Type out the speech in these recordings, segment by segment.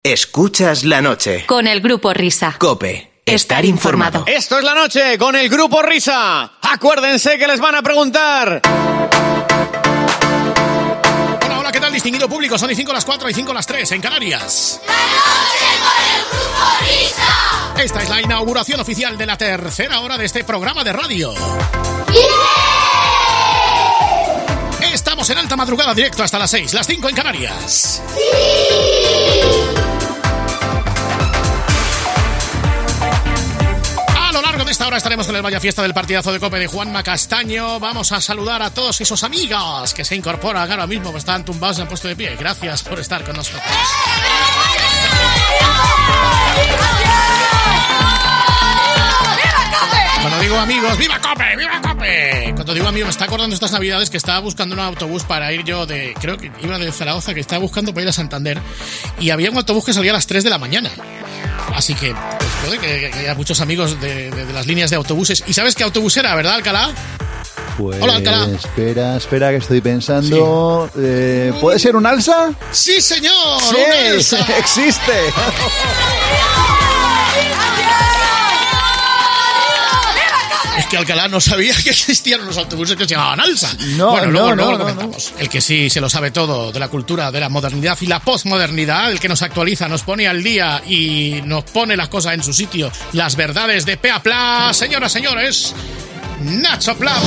Escuchas la noche. Con el Grupo Risa. COPE. Estar informado. Esto es la noche con el Grupo Risa. Acuérdense que les van a preguntar. Hola, ¿qué tal, distinguido público? Son 5 las 4 y 5 las 3 en Canarias. ¡La noche con el Grupo Risa! Esta es la inauguración oficial de la tercera hora de este programa de radio. ¡Bien! Estamos en alta madrugada, directo hasta las 6, las 5 en Canarias. A lo largo de esta hora estaremos con el Vaya Fiesta del partidazo de COPE de Juanma Castaño. Vamos a saludar a todos esos amigos que se incorporan ahora mismo, que están tumbados y han puesto de pie. Gracias por estar con nosotros. Cuando digo amigos, ¡viva COPE! ¡Viva COPE! Cuando digo amigos, me está acordando estas navidades que estaba buscando un autobús para ir yo creo que iba de Zaragoza, que estaba buscando para ir a Santander, y había un autobús que salía a las 3 de la mañana. Así que, pues puede que haya muchos amigos de las líneas de autobuses. ¿Y sabes qué autobús era, verdad, Alcalá? Pues, hola, Alcalá. Espera, que estoy pensando. Sí. ¿Puede ser un Alsa? ¡Sí, señor! ¡Sí! ¡Un Alsa! ¡Existe! Es que Alcalá no sabía que existían unos autobuses que se llamaban Alsa. No, bueno, luego lo no. comentamos. El que sí se lo sabe todo de la cultura, de la modernidad y la posmodernidad, el que nos actualiza, nos pone al día y nos pone las cosas en su sitio, las verdades de pe a pla. Señoras, señores, Nacho Plas.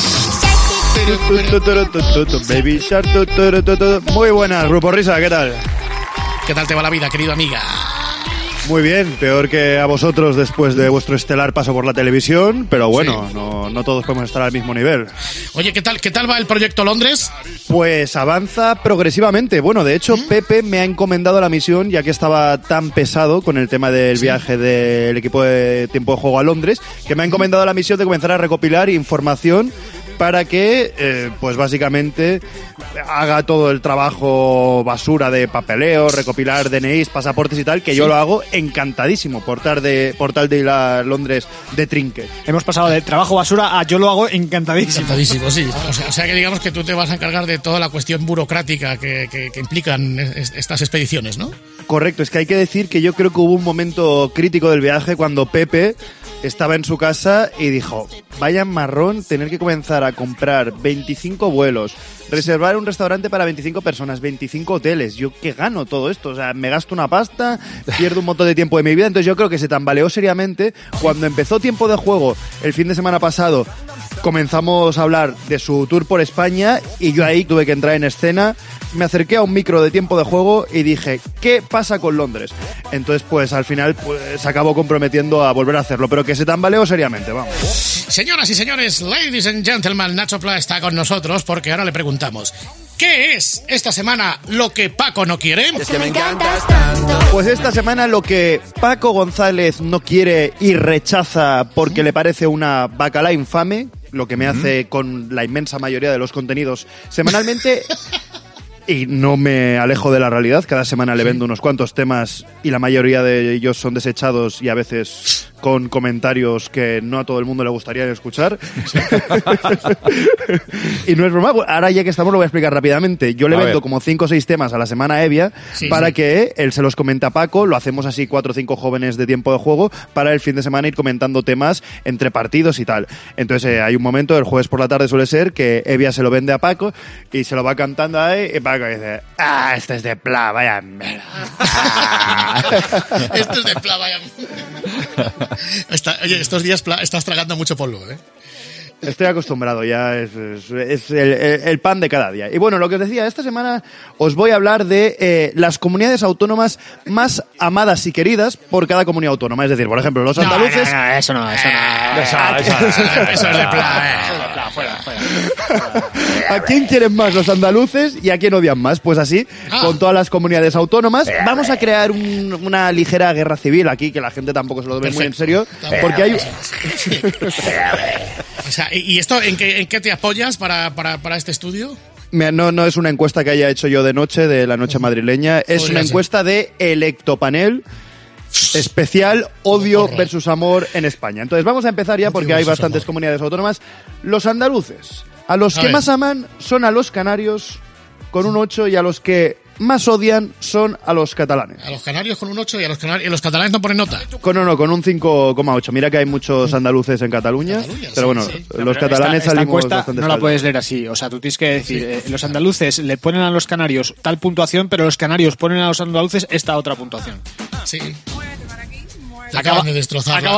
Muy buenas, Grupo Risa, ¿qué tal? ¿Qué tal te va la vida, querido amiga? Muy bien, peor que a vosotros después de vuestro estelar paso por la televisión, pero bueno, sí. no todos podemos estar al mismo nivel. Oye, ¿qué tal va el proyecto Londres? Pues avanza progresivamente. Bueno, de hecho, Pepe me ha encomendado la misión, ya que estaba tan pesado con el tema del viaje del equipo de tiempo de juego a Londres, que me ha encomendado la misión de comenzar a recopilar información para que, pues básicamente, haga todo el trabajo basura de papeleo, recopilar DNIs, pasaportes y tal, que yo lo hago encantadísimo por tal de ir a Londres de trinque. Hemos pasado de trabajo basura a yo lo hago encantadísimo. Encantadísimo, sí. O sea que digamos que tú te vas a encargar de toda la cuestión burocrática que implican estas expediciones, ¿no? Correcto, es que hay que decir que yo creo que hubo un momento crítico del viaje cuando Pepe estaba en su casa y dijo, vaya marrón tener que comenzar a comprar 25 vuelos, reservar un restaurante para 25 personas, 25 hoteles. ¿Yo qué gano todo esto? O sea, me gasto una pasta, pierdo un montón de tiempo de mi vida. Entonces yo creo que se tambaleó seriamente. Cuando empezó Tiempo de Juego el fin de semana pasado, comenzamos a hablar de su tour por España y yo ahí tuve que entrar en escena. Me acerqué a un micro de Tiempo de Juego y dije, ¿qué pasa con Londres? Entonces, pues al final pues, se acabó comprometiendo a volver a hacerlo, pero que se tambaleó seriamente, vamos. Señoras y señores, ladies and gentlemen, Nacho Pla está con nosotros porque ahora le preguntamos, ¿qué es esta semana lo que Paco no quiere? Es que me encantas tanto. Pues esta semana lo que Paco González no quiere y rechaza porque le parece una bacalá infame, lo que me hace con la inmensa mayoría de los contenidos semanalmente... Y no me alejo de la realidad, cada semana le vendo unos cuantos temas y la mayoría de ellos son desechados y a veces con comentarios que no a todo el mundo le gustaría escuchar. Y no es broma, ahora ya que estamos lo voy a explicar rápidamente. Yo le vendo como 5 o 6 temas a la semana a Evia para que él se los comente a Paco, lo hacemos así 4 o 5 jóvenes de Tiempo de Juego para el fin de semana ir comentando temas entre partidos y tal. Entonces hay un momento, el jueves por la tarde suele ser, que Evia se lo vende a Paco y se lo va cantando ahí y Paco dice, este es de Pla, vaya mierda. Esto es de Pla, vaya mierda. Oye, estos días estás tragando mucho polvo, ¿eh? Estoy acostumbrado, ya es el pan de cada día. Y bueno, lo que os decía, esta semana os voy a hablar de las comunidades autónomas más amadas y queridas por cada comunidad autónoma. Es decir, por ejemplo, los andaluces... Eso no. Eso es de Pla, fuera. ¿A quién quieren más los andaluces y a quién odian más? Pues así, con todas las comunidades autónomas, vamos a crear una ligera guerra civil aquí, que la gente tampoco se lo ve muy en serio, porque hay... O sea, ¿y esto en qué te apoyas para este estudio? No es una encuesta que haya hecho yo de noche, de la noche madrileña, es una encuesta de Electopanel especial Odio versus Amor en España. Entonces vamos a empezar ya porque hay bastantes comunidades autónomas. Los andaluces, a los que más aman son a los canarios con un 8 y a los que más odian son a los catalanes. A los canarios con un 8 y y los catalanes no ponen nota. Con un 5,8. Mira que hay muchos andaluces en Cataluña, pero bueno, los catalanes esta salimos encuesta bastante no la espalda. puedes leer así. O sea, tú tienes que decir, los andaluces le ponen a los canarios tal puntuación, pero los canarios ponen a los andaluces esta otra puntuación. Sí. Te acaban de destrozarla.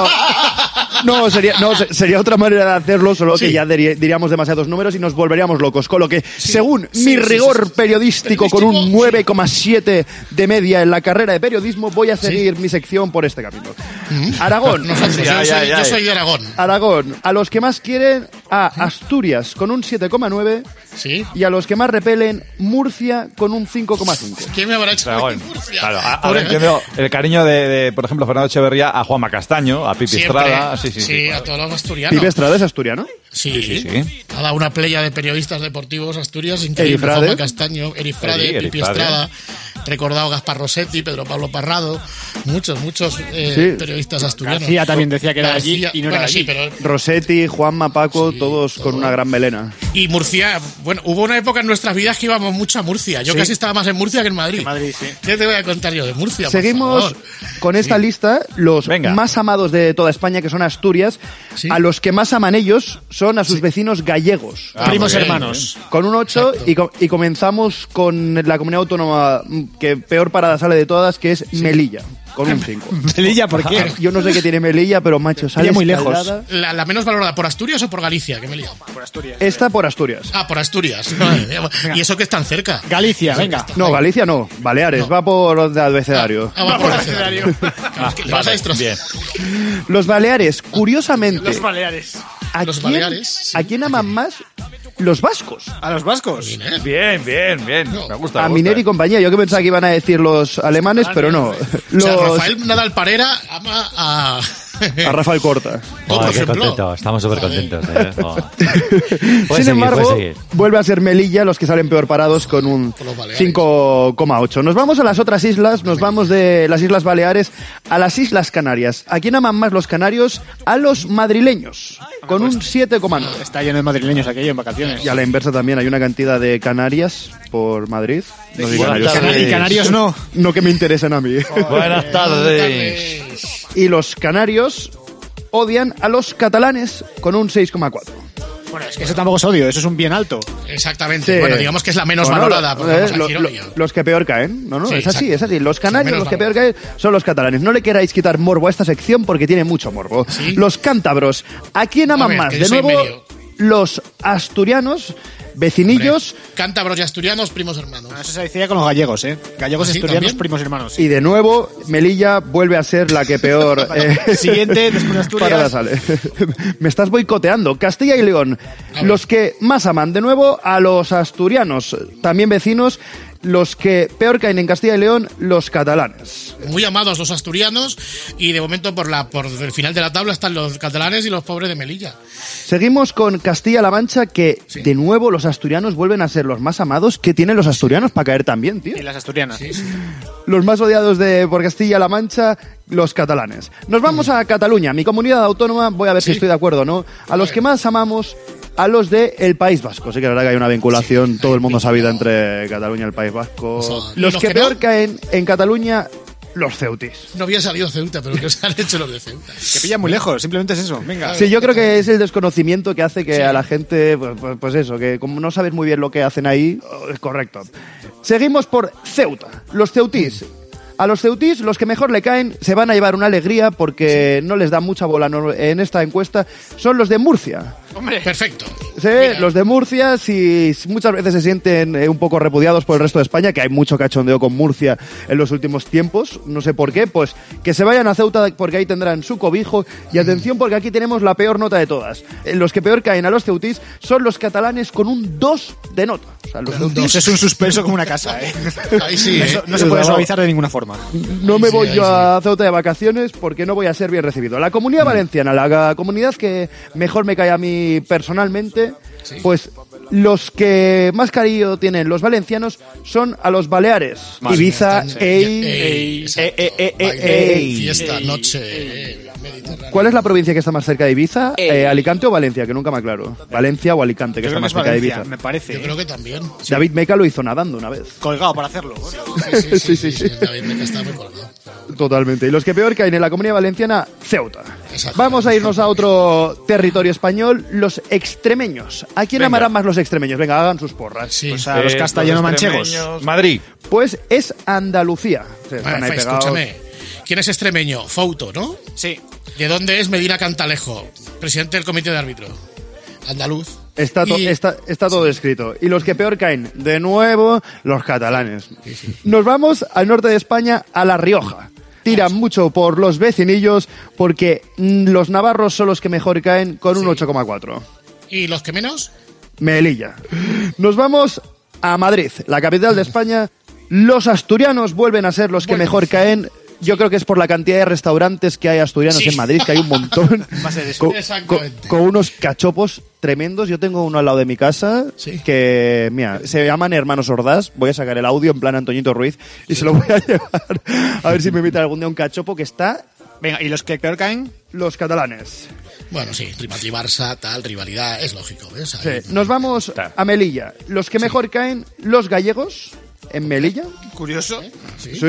Sería otra manera de hacerlo, solo que Sí. ya diríamos demasiados números y nos volveríamos locos. Con lo que, según mi rigor periodístico, con un 9,7 de media en la carrera de periodismo, voy a seguir mi sección por este capítulo. Aragón. Nosotros, yo soy de Aragón. Aragón, a los que más quieren, a Asturias con un 7,9 Sí. y a los que más repelen, Murcia con un 5,5. ¿Quién me habrá hecho Aragón. Murcia? Claro, ahora entiendo el cariño de, por ejemplo, Fernando Echeverría a Juanma Castaño, a Pipi Siempre. Estrada. Sí, A todos los asturianos. Pipe Estrada es asturiano. Sí. Sí. Ha dado una playa de periodistas deportivos asturias increíble. Erifrade. Juanma Castaño, Erifrade, Pipi Erifrade. Estrada, recordado Gaspar Rossetti, Pedro Pablo Parrado, muchos Sí. periodistas asturianos. García también decía que era de allí García- y no era bueno, de allí. sí, pero Rossetti, Juanma, Paco, todos con una gran melena. y Murcia, bueno, hubo una época en nuestras vidas que íbamos mucho a Murcia. Yo casi estaba más en Murcia que en Madrid. Sí. ¿Qué te voy a contar yo de Murcia? por Seguimos favor? con esta lista, los Venga. más amados de toda España, que son Asturias. Sí. A los que más aman ellos son a sus vecinos gallegos. Primos muy bien, hermanos. Con un 8 y comenzamos con la comunidad autónoma que peor parada sale de todas, que es Melilla, con un 5. Melilla, ¿por qué? Yo no sé qué tiene Melilla, pero macho, sale muy lejos. escalada. La menos valorada, ¿por Asturias o por Galicia? Que me he liado. Por Asturias. Está por Asturias. Ah, por Asturias. Y eso que es tan cerca. Galicia, venga. No, Galicia no, Baleares, No. va por de abecedario. Ah, va por Abecedario. Es que le vas a destrozar. Bien. Los Baleares, curiosamente, Los Baleares. ¿a Los quién- Baleares, sí. ¿a quién aman más? Los vascos. A los vascos. Bien. Me gusta. A Miner y compañía. Yo que pensaba que iban a decir los alemanes, pero no. O Los, sea, Rafael Nadal Parera ama a... a Rafael Corta. por qué ejemplo. contento, estamos súper contentos. Sin embargo, vuelve a ser Melilla los que salen peor parados con un Por los Baleares. 5,8. Nos vamos a las otras islas, nos vamos de las Islas Baleares a las Islas Canarias. ¿A quién aman más los canarios? A los madrileños, con un 7,9. Está lleno de madrileños aquello en vacaciones. Y a la inversa también hay una cantidad de Canarias por Madrid. No digo Buenas canarios, tardes. Y canarios no. no que me interesen a mí. Buenas tardes. Y los canarios odian a los catalanes con un 6,4. Bueno, es que eso tampoco es odio, eso es un bien alto. Exactamente. Sí. Bueno, digamos que es la menos Bueno, valorada. Porque vamos a decir odio. los que peor caen. No, Sí, es así, exacto. es así. Los canarios, Menos los que peor caen, son los catalanes. No le queráis quitar morbo a esta sección porque tiene mucho morbo. Sí. Los cántabros. ¿A quién aman ver, más? que yo De soy nuevo, medio. los asturianos, vecinillos. Cántabros y asturianos, primos hermanos. Eso se decía con los gallegos, ¿eh? Gallegos ¿Ah, sí, asturianos, también? primos hermanos. Y de nuevo, Melilla vuelve a ser la que peor. Siguiente, después de Asturias. Parada sale. Me estás boicoteando. Castilla y León. A ver. Los que más aman, de nuevo, a los asturianos, también vecinos. Los que peor caen en Castilla y León, los catalanes. Muy amados los asturianos y de momento por el final de la tabla están los catalanes y los pobres de Melilla. Seguimos con Castilla-La Mancha, que Sí. de nuevo los asturianos vuelven a ser los más amados. ¿Qué tienen los asturianos para caer también, tío? Y las asturianas. Sí, sí. Los más odiados por Castilla-La Mancha, los catalanes. Nos vamos a Cataluña, mi comunidad autónoma. Voy a ver si Sí. estoy de acuerdo o no. A los que más amamos, a los de el País Vasco. Sí que la verdad que hay una vinculación, todo el mundo sabe entre Cataluña y el País Vasco. O sea, ¿y Los los que que peor no? caen en Cataluña, los ceutis. No había salido Ceuta, pero ¿qué se han hecho los de Ceuta? Que pilla muy lejos, simplemente es eso. Venga. Sí, yo creo que es el desconocimiento que hace que Sí. a la gente, pues eso, que como no sabes muy bien lo que hacen ahí, es correcto. Seguimos por Ceuta, los ceutís. A los ceutís, los que mejor le caen, se van a llevar una alegría porque no les da mucha bola en esta encuesta, son los de Murcia. Hombre. Perfecto. Sí, los de Murcia, si muchas veces se sienten un poco repudiados por el resto de España, que hay mucho cachondeo con Murcia en los últimos tiempos, no sé por qué, pues que se vayan a Ceuta porque ahí tendrán su cobijo. Y atención porque aquí tenemos la peor nota de todas. Los que peor caen a los ceutís son los catalanes con un 2 de nota. O sea, los Con un ceutís, Eso es un suspenso como una casa, ¿eh? Ahí sí, Eso ¿eh? no se puede suavizar de ninguna forma. no me sí, voy ahí yo sí. a Ceuta de vacaciones porque no voy a ser bien recibido. La Comunidad Valenciana, la comunidad que mejor me cae a mí personalmente, pues los que más cariño tienen los valencianos son a los Baleares. Ibiza, Ey, exacto. Baile, ey. fiesta, noche, medio ¿Cuál es la provincia que está más cerca de Ibiza? ¿Alicante o Valencia? Que nunca me aclaro. Valencia o Alicante, que Yo está creo más que es cerca de Valencia, Ibiza. me parece. Yo creo que también. David Meca lo hizo nadando una vez. Colgado para hacerlo. Sí. David Meca está muy colgado. Totalmente. Y los que peor caen en la Comunidad Valenciana, Ceuta. Exacto. Vamos a irnos a otro territorio español, los extremeños. ¿A quién amarán más los extremeños? Venga, hagan sus porras. Sí. Pues a los castellano-manchegos. Madrid. Pues es Andalucía. O sea, están ahí pegados. Escúchame. ¿Quién es extremeño? Fouto, ¿no? Sí. ¿De dónde es Medina Cantalejo? Presidente del comité de árbitro. Andaluz. Está todo escrito. Y los que peor caen, de nuevo, los catalanes. Nos vamos al norte de España, a La Rioja. Tiran mucho por los vecinillos porque los navarros son los que mejor caen con un 8,4. ¿Y los que menos? Melilla. Nos vamos a Madrid, la capital de España. Los asturianos vuelven a ser los que mejor caen. Yo creo que es por la cantidad de restaurantes que hay asturianos en Madrid, que hay un montón. Va a ser eso. Con unos cachopos tremendos. Yo tengo uno al lado de mi casa que, mira, se llaman Hermanos Ordaz. Voy a sacar el audio en plan Antoñito Ruiz y se lo voy a llevar a ver si me invitan algún día un cachopo que está... Venga, ¿y los que peor caen? Los catalanes. Bueno, sí, Madrid-Barça, tal, rivalidad, es lógico, ¿ves? Ahí. Sí. Nos vamos a Melilla. Los que mejor caen, los gallegos en Melilla. Curioso. Sí.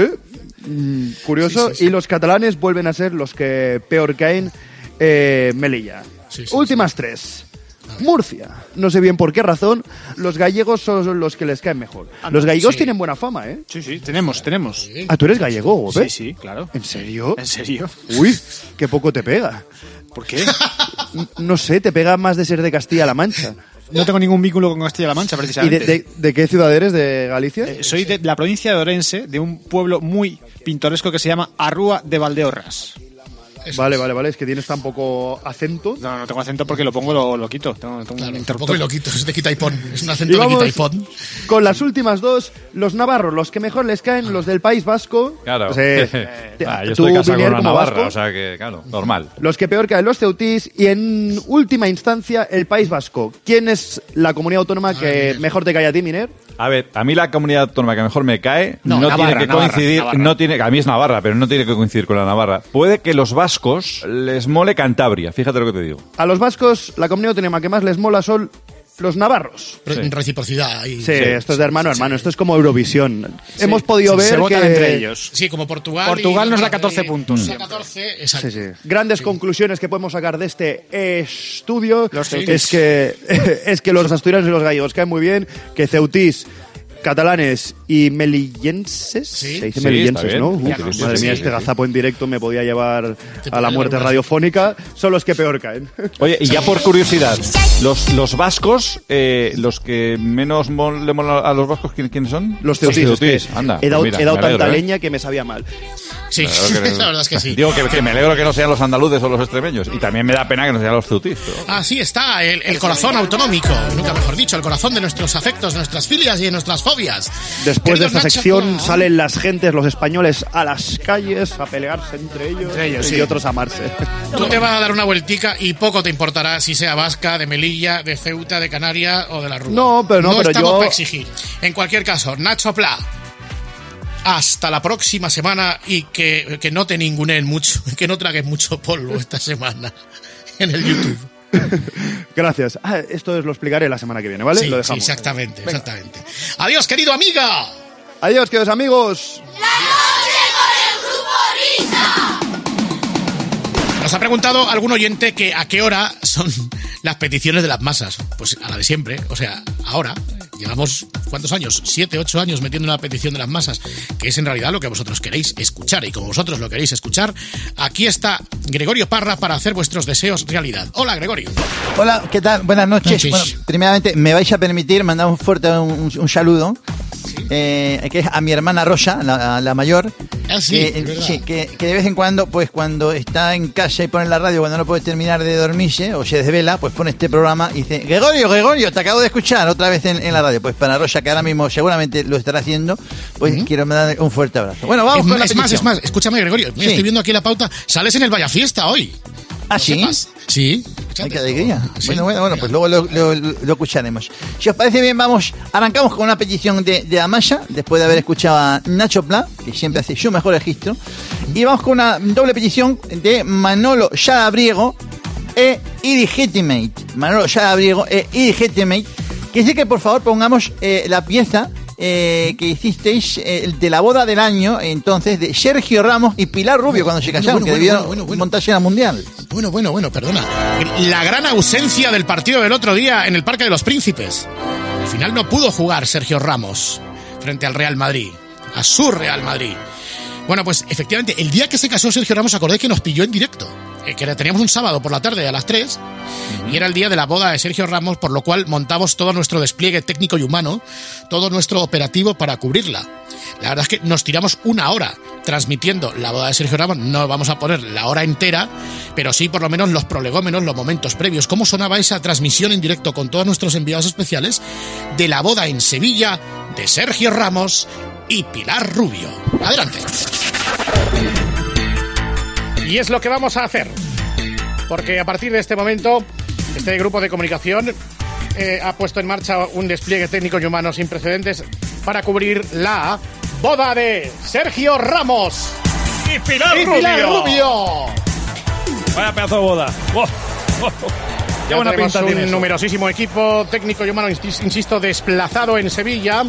Curioso. Sí. Y los catalanes vuelven a ser los que peor caen, Melilla. Últimas tres. Murcia. No sé bien por qué razón. Los gallegos son los que les caen mejor. Los gallegos tienen buena fama, ¿eh? Sí, tenemos. Ah, ¿tú eres gallego, ¿ves? Sí, claro. ¿En serio? ¿En serio? Uy, qué poco te pega. ¿Por qué? No sé, te pega más de ser de Castilla-La Mancha. No tengo ningún vínculo con Castilla-La Mancha, ¿Y precisamente. de qué ciudad eres? ¿De Galicia? Soy de la provincia de Orense, de un pueblo muy pintoresco que se llama Arrúa de Valdeorras. Vale. Es que tienes tan poco acento. No tengo acento porque lo pongo, lo quito. Tengo un Claro, interruptor. tampoco lo quito, es de quita y pon. Es un Y acento de vamos quita y pon. con las últimas dos, los navarros, los que mejor les caen, los del País Vasco. Claro. Sí. Yo Tú, estoy casado Miguel, con una como navarra, vasco. o sea que, claro, normal. Los que peor caen, los ceutís. Y en última instancia, el País Vasco. ¿Quién es la comunidad autónoma que mejor te cae a ti, Miner? A ver, a mí la comunidad autónoma que mejor me cae No, no Navarra, tiene que Navarra, coincidir, Navarra. no tiene, a mí es Navarra, pero no tiene que coincidir con la Navarra. Puede que los vascos les mole Cantabria, fíjate lo que te digo. A los vascos, la comunidad autónoma que más les mola son los navarros. Reciprocidad. Ahí. Sí, esto es de hermano a hermano. Esto es como Eurovisión. Hemos podido ver Se votan que... entre ellos. Sí, como Portugal. Portugal nos da 14 puntos. Nos da 14, exacto. Sí. Grandes conclusiones que podemos sacar de este estudio Los es que los asturianos y los gallegos caen muy bien, que ceutís, catalanes y melillenses, Sí. se dice Sí, melillenses, está ¿no? bien. Madre mía, este gazapo en directo me podía llevar a la muerte radiofónica. Son los que peor caen. Oye, y ya por curiosidad, los vascos, los que menos le mola a los vascos, ¿quiénes son? Los ceutís. Anda, He dado, pues mira, he dado me alegro, tanta ¿eh? leña que me sabía mal. Sí, la verdad es que sí. Digo que me alegro que no sean los andaluces o los extremeños. Y también me da pena que no sean los ceutís. Pero... Así está, el corazón autonómico, nunca mejor dicho, el corazón de nuestros afectos, de nuestras filias y de nuestras fobias. Después de Querido esta Nacho, sección ¿cómo? salen las gentes, los españoles, a las calles a pelearse entre ellos, y otros a amarse. Tú te vas a dar una vueltica y poco te importará si sea vasca, de Melilla, de Ceuta, de Canarias o de la Rúa. No, pero estamos yo- para exigir. En cualquier caso, Nacho Pla, hasta la próxima semana y que no te ningunen mucho, que no tragues mucho polvo esta semana en el YouTube. Gracias. Esto os lo explicaré la semana que viene, ¿vale? Sí, Lo sí, dejamos. exactamente. Adiós, querido amiga. Adiós, queridos amigos. Nos ha preguntado algún oyente que a qué hora son las peticiones de las masas. Pues a la de siempre, o sea, ahora. Llevamos, ¿cuántos años? 7, 8 años metiendo una petición de las masas, que es en realidad lo que vosotros queréis escuchar. Y como vosotros lo queréis escuchar, aquí está Gregorio Parra para hacer vuestros deseos realidad. Hola, Gregorio. Hola, ¿qué tal? Buenas noches. Noches. Bueno, primeramente, me vais a permitir mandar un fuerte un saludo. Que es a mi hermana Rosa, la mayor. Ah, sí, es verdad. que de vez en cuando, pues cuando está en casa y pone la radio, cuando no puede terminar de dormirse o se desvela, pues pone este programa y dice: Gregorio, te acabo de escuchar otra vez en la radio. Pues para Rosa, que ahora mismo seguramente lo estará haciendo, pues quiero mandar un fuerte abrazo. Bueno, vamos con la Es más, petición. escúchame, Gregorio, Sí. estoy viendo aquí la pauta, sales en el Vaya Fiesta hoy. ¿Ah, sí? sepas. Sí. Ay, qué alegría. Sí. Bueno, pues luego lo escucharemos. Si os parece bien, arrancamos con una petición de Amaya, después de haber escuchado a Nacho Pla, que siempre hace su mejor registro, y vamos con una doble petición de Manolo Shadabriego e Illegitimate. Manolo Shadabriego e Illegitimate, que dice que por favor pongamos la pieza que hicisteis de la boda del año, entonces, de Sergio Ramos y Pilar Rubio cuando se casaron, que debieron montarse en la Mundial. Bueno, perdona. La gran ausencia del partido del otro día en el Parque de los Príncipes. Al final no pudo jugar Sergio Ramos frente al Real Madrid, a su Real Madrid. Bueno, pues efectivamente, el día que se casó Sergio Ramos, acordé que nos pilló en directo. Que teníamos un sábado por la tarde a las 3 y era el día de la boda de Sergio Ramos, por lo cual montamos todo nuestro despliegue técnico y humano, todo nuestro operativo para cubrirla. La verdad es que nos tiramos una hora transmitiendo la boda de Sergio Ramos. No vamos a poner la hora entera, pero sí por lo menos los prolegómenos, los momentos previos, cómo sonaba esa transmisión en directo con todos nuestros enviados especiales de la boda en Sevilla de Sergio Ramos y Pilar Rubio. Adelante. Y es lo que vamos a hacer, porque a partir de este momento, este grupo de comunicación ha puesto en marcha un despliegue técnico y humano sin precedentes para cubrir la boda de Sergio Ramos y Pilar Rubio. Vaya pedazo de boda. Ya buena pinta tiene un numerosísimo equipo técnico y humano, insisto, desplazado en Sevilla.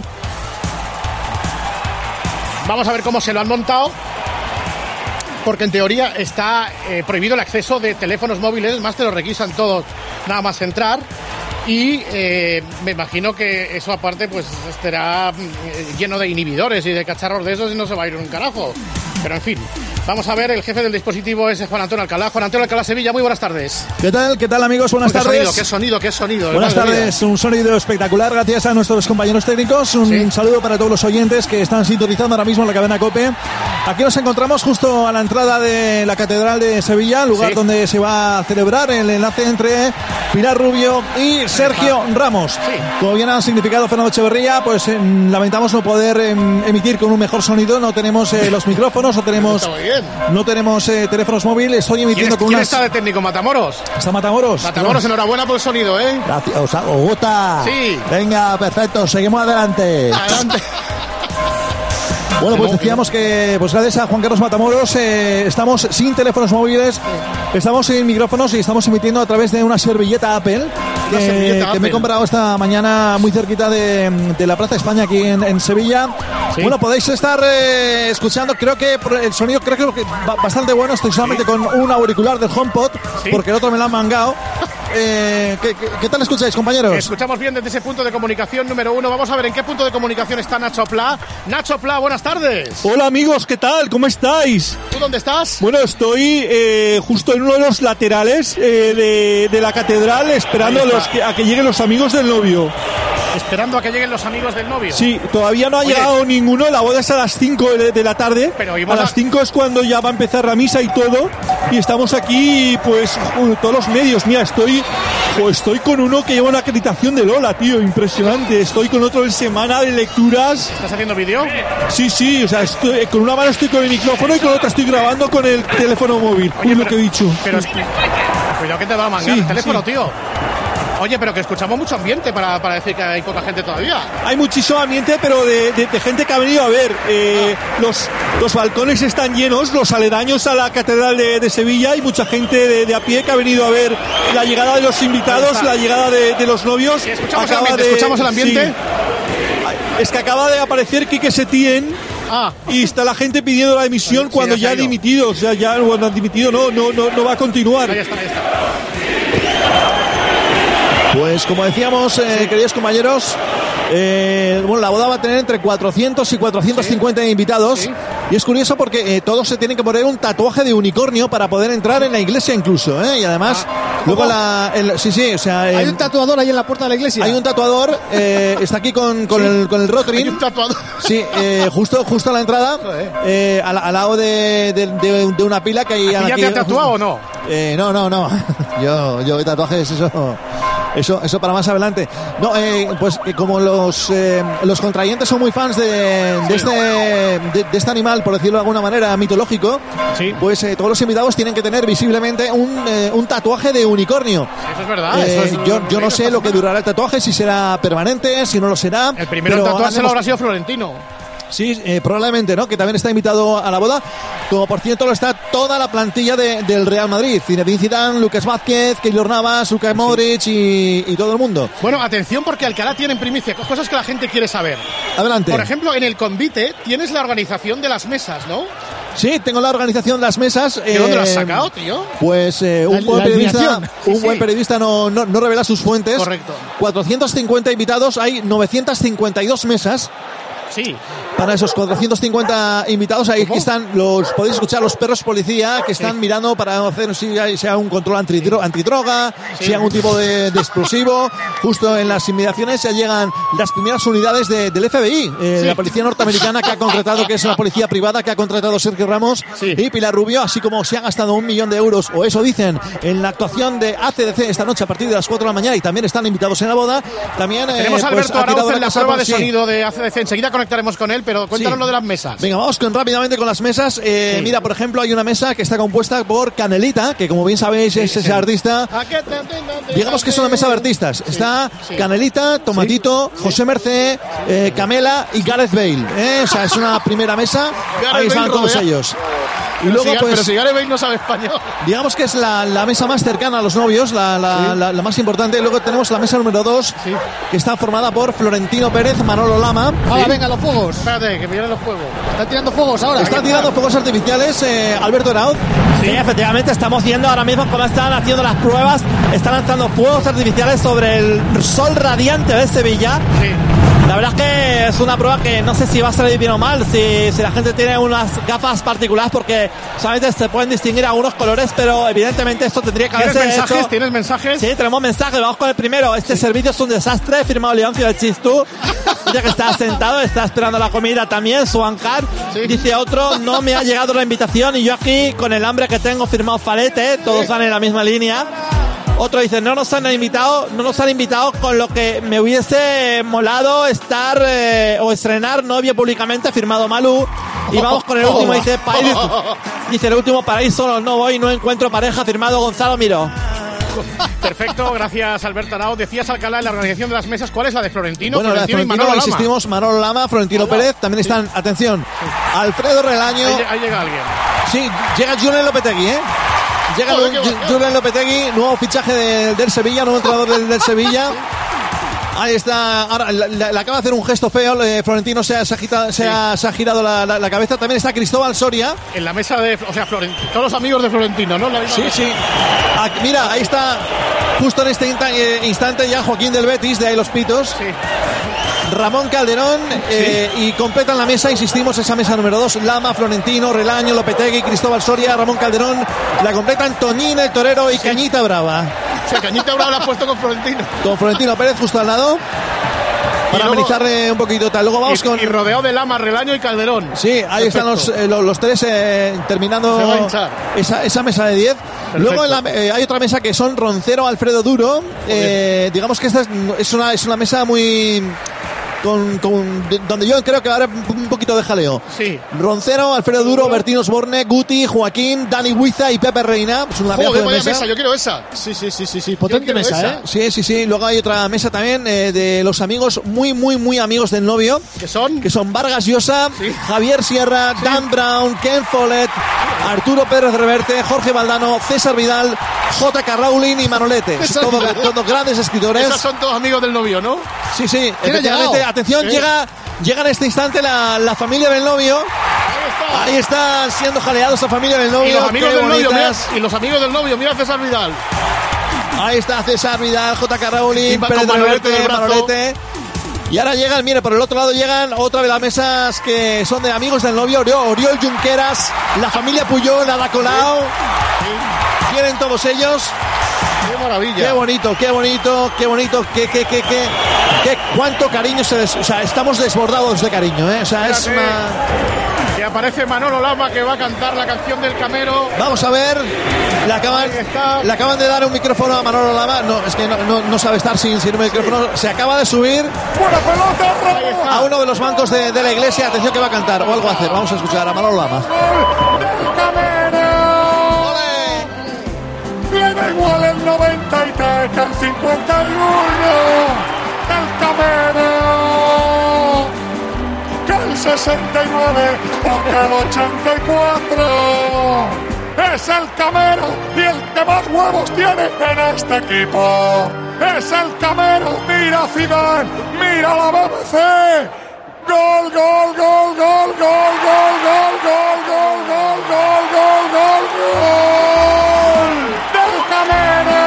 Vamos a ver cómo se lo han montado, porque en teoría está prohibido el acceso de teléfonos móviles, más te lo requisan todos nada más entrar, y me imagino que eso aparte pues estará lleno de inhibidores y de cacharros de esos y no se va a ir un carajo. Pero en fin, vamos a ver, el jefe del dispositivo es Juan Antonio Alcalá. Juan Antonio Alcalá, Sevilla, muy buenas tardes. ¿Qué tal amigos? Buenas tardes. ¿Qué sonido? Buenas tardes, un sonido espectacular, gracias a nuestros compañeros técnicos. Un saludo para todos los oyentes que están sintonizando ahora mismo en la cadena COPE. Aquí nos encontramos justo a la entrada de la Catedral de Sevilla, lugar donde se va a celebrar el enlace entre Pilar Rubio y Sergio Ramos. Como bien ha significado Fernando Echeverría, pues lamentamos no poder emitir con un mejor sonido. No tenemos los micrófonos, no tenemos teléfonos móviles. Estoy emitiendo con ¿Quién está de técnico? ¿Matamoros? ¿Está Matamoros? Matamoros, enhorabuena por el sonido, ¿eh? Gracias. ¿Os gusta? Sí. Venga, perfecto, seguimos adelante. Bueno, pues decíamos que pues gracias a Juan Carlos Matamoros estamos sin teléfonos móviles, estamos sin micrófonos y estamos emitiendo a través de una servilleta Apple que me he comprado esta mañana muy cerquita de la Plaza España aquí en Sevilla. Sí. Bueno, podéis estar escuchando, creo que el sonido creo que bastante bueno. Estoy solamente con un auricular del HomePod porque el otro me lo han mangado. ¿Qué tal escucháis, compañeros? Escuchamos bien desde ese punto de comunicación número 1. Vamos a ver en qué punto de comunicación está Nacho Pla. Nacho Pla, buenas tardes. Hola amigos, ¿qué tal? ¿Cómo estáis? ¿Tú dónde estás? Bueno, estoy justo en uno de los laterales de la catedral, esperando a que lleguen los amigos del novio. Esperando a que lleguen los amigos del novio. Sí, todavía no ha llegado ninguno. La boda es a las 5 de la tarde. Pero a las 5 es cuando ya va a empezar la misa y todo. Y estamos aquí, pues, todos los medios. Mira, estoy con uno que lleva una acreditación de Lola, tío. Impresionante. Estoy con otro en semana de lecturas. ¿Estás haciendo vídeo? Sí. O sea, con una mano estoy con el micrófono y con otra estoy grabando con el teléfono móvil. Oye, es lo que he dicho. Pero cuidado que te va a mangar el teléfono, tío. Oye, pero que escuchamos mucho ambiente para decir que hay poca gente todavía. Hay muchísimo ambiente, pero de gente que ha venido a ver. Los balcones están llenos, los aledaños a la Catedral de Sevilla. Hay mucha gente de a pie que ha venido a ver la llegada de los invitados, la llegada de los novios. Sí, ¿Escuchamos el ambiente? Sí. Es que acaba de aparecer Quique Setién. Y está la gente pidiendo la dimisión cuando ya ha dimitido. O sea, ya cuando han dimitido no va a continuar. Ahí está. Pues como decíamos, queridos compañeros, la boda va a tener entre 400 y 450 invitados. Y es curioso porque todos se tienen que poner un tatuaje de unicornio para poder entrar en la iglesia incluso, y además luego o sea, hay un tatuador ahí en la puerta de la iglesia. Hay un tatuador, está aquí con el Rotring. Hay un tatuador. Sí, justo a la entrada, al lado de una pila que hay. ¿Ya te ha tatuado o no? No. Yo de tatuajes eso. Eso para más adelante. No, pues como los contrayentes son muy fans de este animal, por decirlo de alguna manera, mitológico, pues todos los invitados tienen que tener visiblemente un tatuaje de unicornio. Eso es verdad. Yo no sé lo que durará el tatuaje, si será permanente, si no lo será. El primero en tatuarse lo habrá sido Florentino. Sí, probablemente, ¿no? Que también está invitado a la boda. Como por cierto lo está toda la plantilla del Real Madrid. Zinedine Zidane, Lucas Vázquez, Keylor Navas, Luka Modric y todo el mundo. Bueno, atención porque Alcalá tiene en primicia cosas que la gente quiere saber. Adelante. Por ejemplo, en el convite tienes la organización de las mesas, ¿no? Sí, tengo la organización de las mesas. ¿De dónde lo has sacado, tío? Pues un buen periodista no revela sus fuentes. Correcto. 450 invitados, hay 952 mesas. Sí. Para esos 450 invitados, ahí están podéis escuchar los perros policía que están mirando para hacer si hay un control antidroga, si hay algún tipo de explosivo. Justo en las inmediaciones ya llegan las primeras unidades del FBI, la policía norteamericana que ha contratado, que es una policía privada que ha contratado Sergio Ramos y Pilar Rubio, así como se ha gastado 1 millón de euros, o eso dicen, en la actuación de ACDC esta noche a partir de las 4 de la mañana, y también están invitados en la boda. También tenemos a Alberto Arauz en la prueba de sonido de ACDC. Enseguida conectaremos con él, pero cuéntanos lo de las mesas. Venga, vamos rápidamente con las mesas. Mira, por ejemplo, hay una mesa que está compuesta por Canelita, que como bien sabéis es ese artista. Digamos que es una mesa de artistas. Está Canelita, Tomatito, José Mercé, Camela y Gareth Bale. O sea, es una primera mesa. Ahí están todos ellos. Y luego, pero si Gareth Bale no sabe español. Digamos que es la mesa más cercana a los novios, la más importante. Luego tenemos la mesa número 2, que está formada por Florentino Pérez, Manolo Lama. Ahora, venga, los fuegos. Espérate, que me vienen los fuegos. Están tirando fuegos ahora. Están tirando fuegos artificiales, Alberto Arauz. Sí, efectivamente, estamos viendo ahora mismo cómo están haciendo las pruebas. Están lanzando fuegos artificiales sobre el sol radiante de Sevilla. Sí. La verdad es que es una prueba que no sé si va a salir bien o mal, si la gente tiene unas gafas particulares, porque solamente se pueden distinguir algunos colores, pero evidentemente esto tendría que haberse hecho. ¿Tienes mensajes? Sí, tenemos mensajes. Vamos con el primero. Este servicio es un desastre, firmado Leoncio del Chistú. Dice que está sentado, está esperando la comida también, su Ancar. Dice otro, no me ha llegado la invitación y yo aquí con el hambre que tengo, firmado Falete. Todos van en la misma línea. Otro dice, no nos han invitado con lo que me hubiese molado estar o estrenar novio públicamente, firmado Malú. Y vamos con el último, dice el último, para ir solo no voy, no encuentro pareja, firmado Gonzalo Miró. Perfecto, gracias Alberto Arauz. Decías, Alcalá, en la organización de las mesas, ¿cuál es la de Florentino? Bueno, la de Florentino, y Manolo Lama. insistimos, Manolo Lama, Florentino Pérez, también están, atención, Alfredo Relaño. Ahí llega alguien. Sí, llega Julen Lopetegui, Llega Julen Lopetegui, nuevo fichaje del Sevilla, nuevo entrenador del Sevilla. Ahí está, ahora le acaba de hacer un gesto feo, Florentino se ha girado la cabeza. También está Cristóbal Soria. En la mesa de, o sea, todos los amigos de Florentino, ¿no? Sí. Aquí, mira, ahí está, justo en este instante ya Joaquín del Betis, de ahí los pitos. Sí. Ramón Calderón, y completan la mesa, insistimos, esa mesa número 2, Lama, Florentino, Relaño, Lopetegui, Cristóbal Soria, Ramón Calderón, la completan Toñín, el Torero y Cañita Brava. Sí, Cañita Brava la ha puesto con Florentino. Con Florentino Pérez justo al lado. Para amenizarle un poquito tal. Luego vamos con. Y rodeado de Lama, Relaño y Calderón. Sí, ahí Perfecto. Están los tres terminando esa mesa de 10. Luego hay otra mesa que son Roncero, Alfredo Duro. Digamos que esta es una mesa muy. Donde yo creo que va a haber un poquito de jaleo. Sí. Roncero, Alfredo Duro, Bertín Osborne, Guti, Joaquín, Dani Huiza y Pepe Reina. Es una mesa. Yo quiero esa. Sí. Potente mesa, Sí. Luego hay otra mesa también de los amigos, muy amigos del novio. ¿Qué son? Que son Vargas Llosa, Javier Sierra, Dan Brown, Ken Follett, Arturo Pérez Reverte, Jorge Valdano, César Vidal, J.K. Rowling y Manolete. Todos grandes escritores. Esos son todos amigos del novio, ¿no? Sí. Efectivamente. Atención, llega en este instante la familia del novio. Ahí está siendo jaleados la familia del novio. Y los amigos del novio, mira César Vidal. Ahí está César Vidal, J.K. Rowling, Pérez Manolete. Y ahora llegan, mire, por el otro lado llegan otra de las mesas que son de amigos del novio, Oriol Junqueras, la familia Puyol, Ada Colau. Vienen todos ellos. Qué maravilla. Qué bonito. Cuánto cariño o sea, estamos desbordados de cariño, O sea, es una. Y aparece Manolo Lama, que va a cantar la canción del Camero. Vamos a ver. Le acaban de dar un micrófono a Manolo Lama. No, es que no sabe estar sin un micrófono. Se acaba de subir a uno de los bancos de la iglesia. Atención que va a cantar o algo a hacer. Vamos a escuchar a Manolo Lama. Le da igual el 93 que el 51. El Camero. Que el 69 o que el 84. Es el Camero y el que más huevos tiene en este equipo. Es el Camero. Mira Zidane, mira la BBC. Gol, gol, gol, gol, gol, gol, gol, gol, gol, gol, gol, gol, gol, gol del Camero.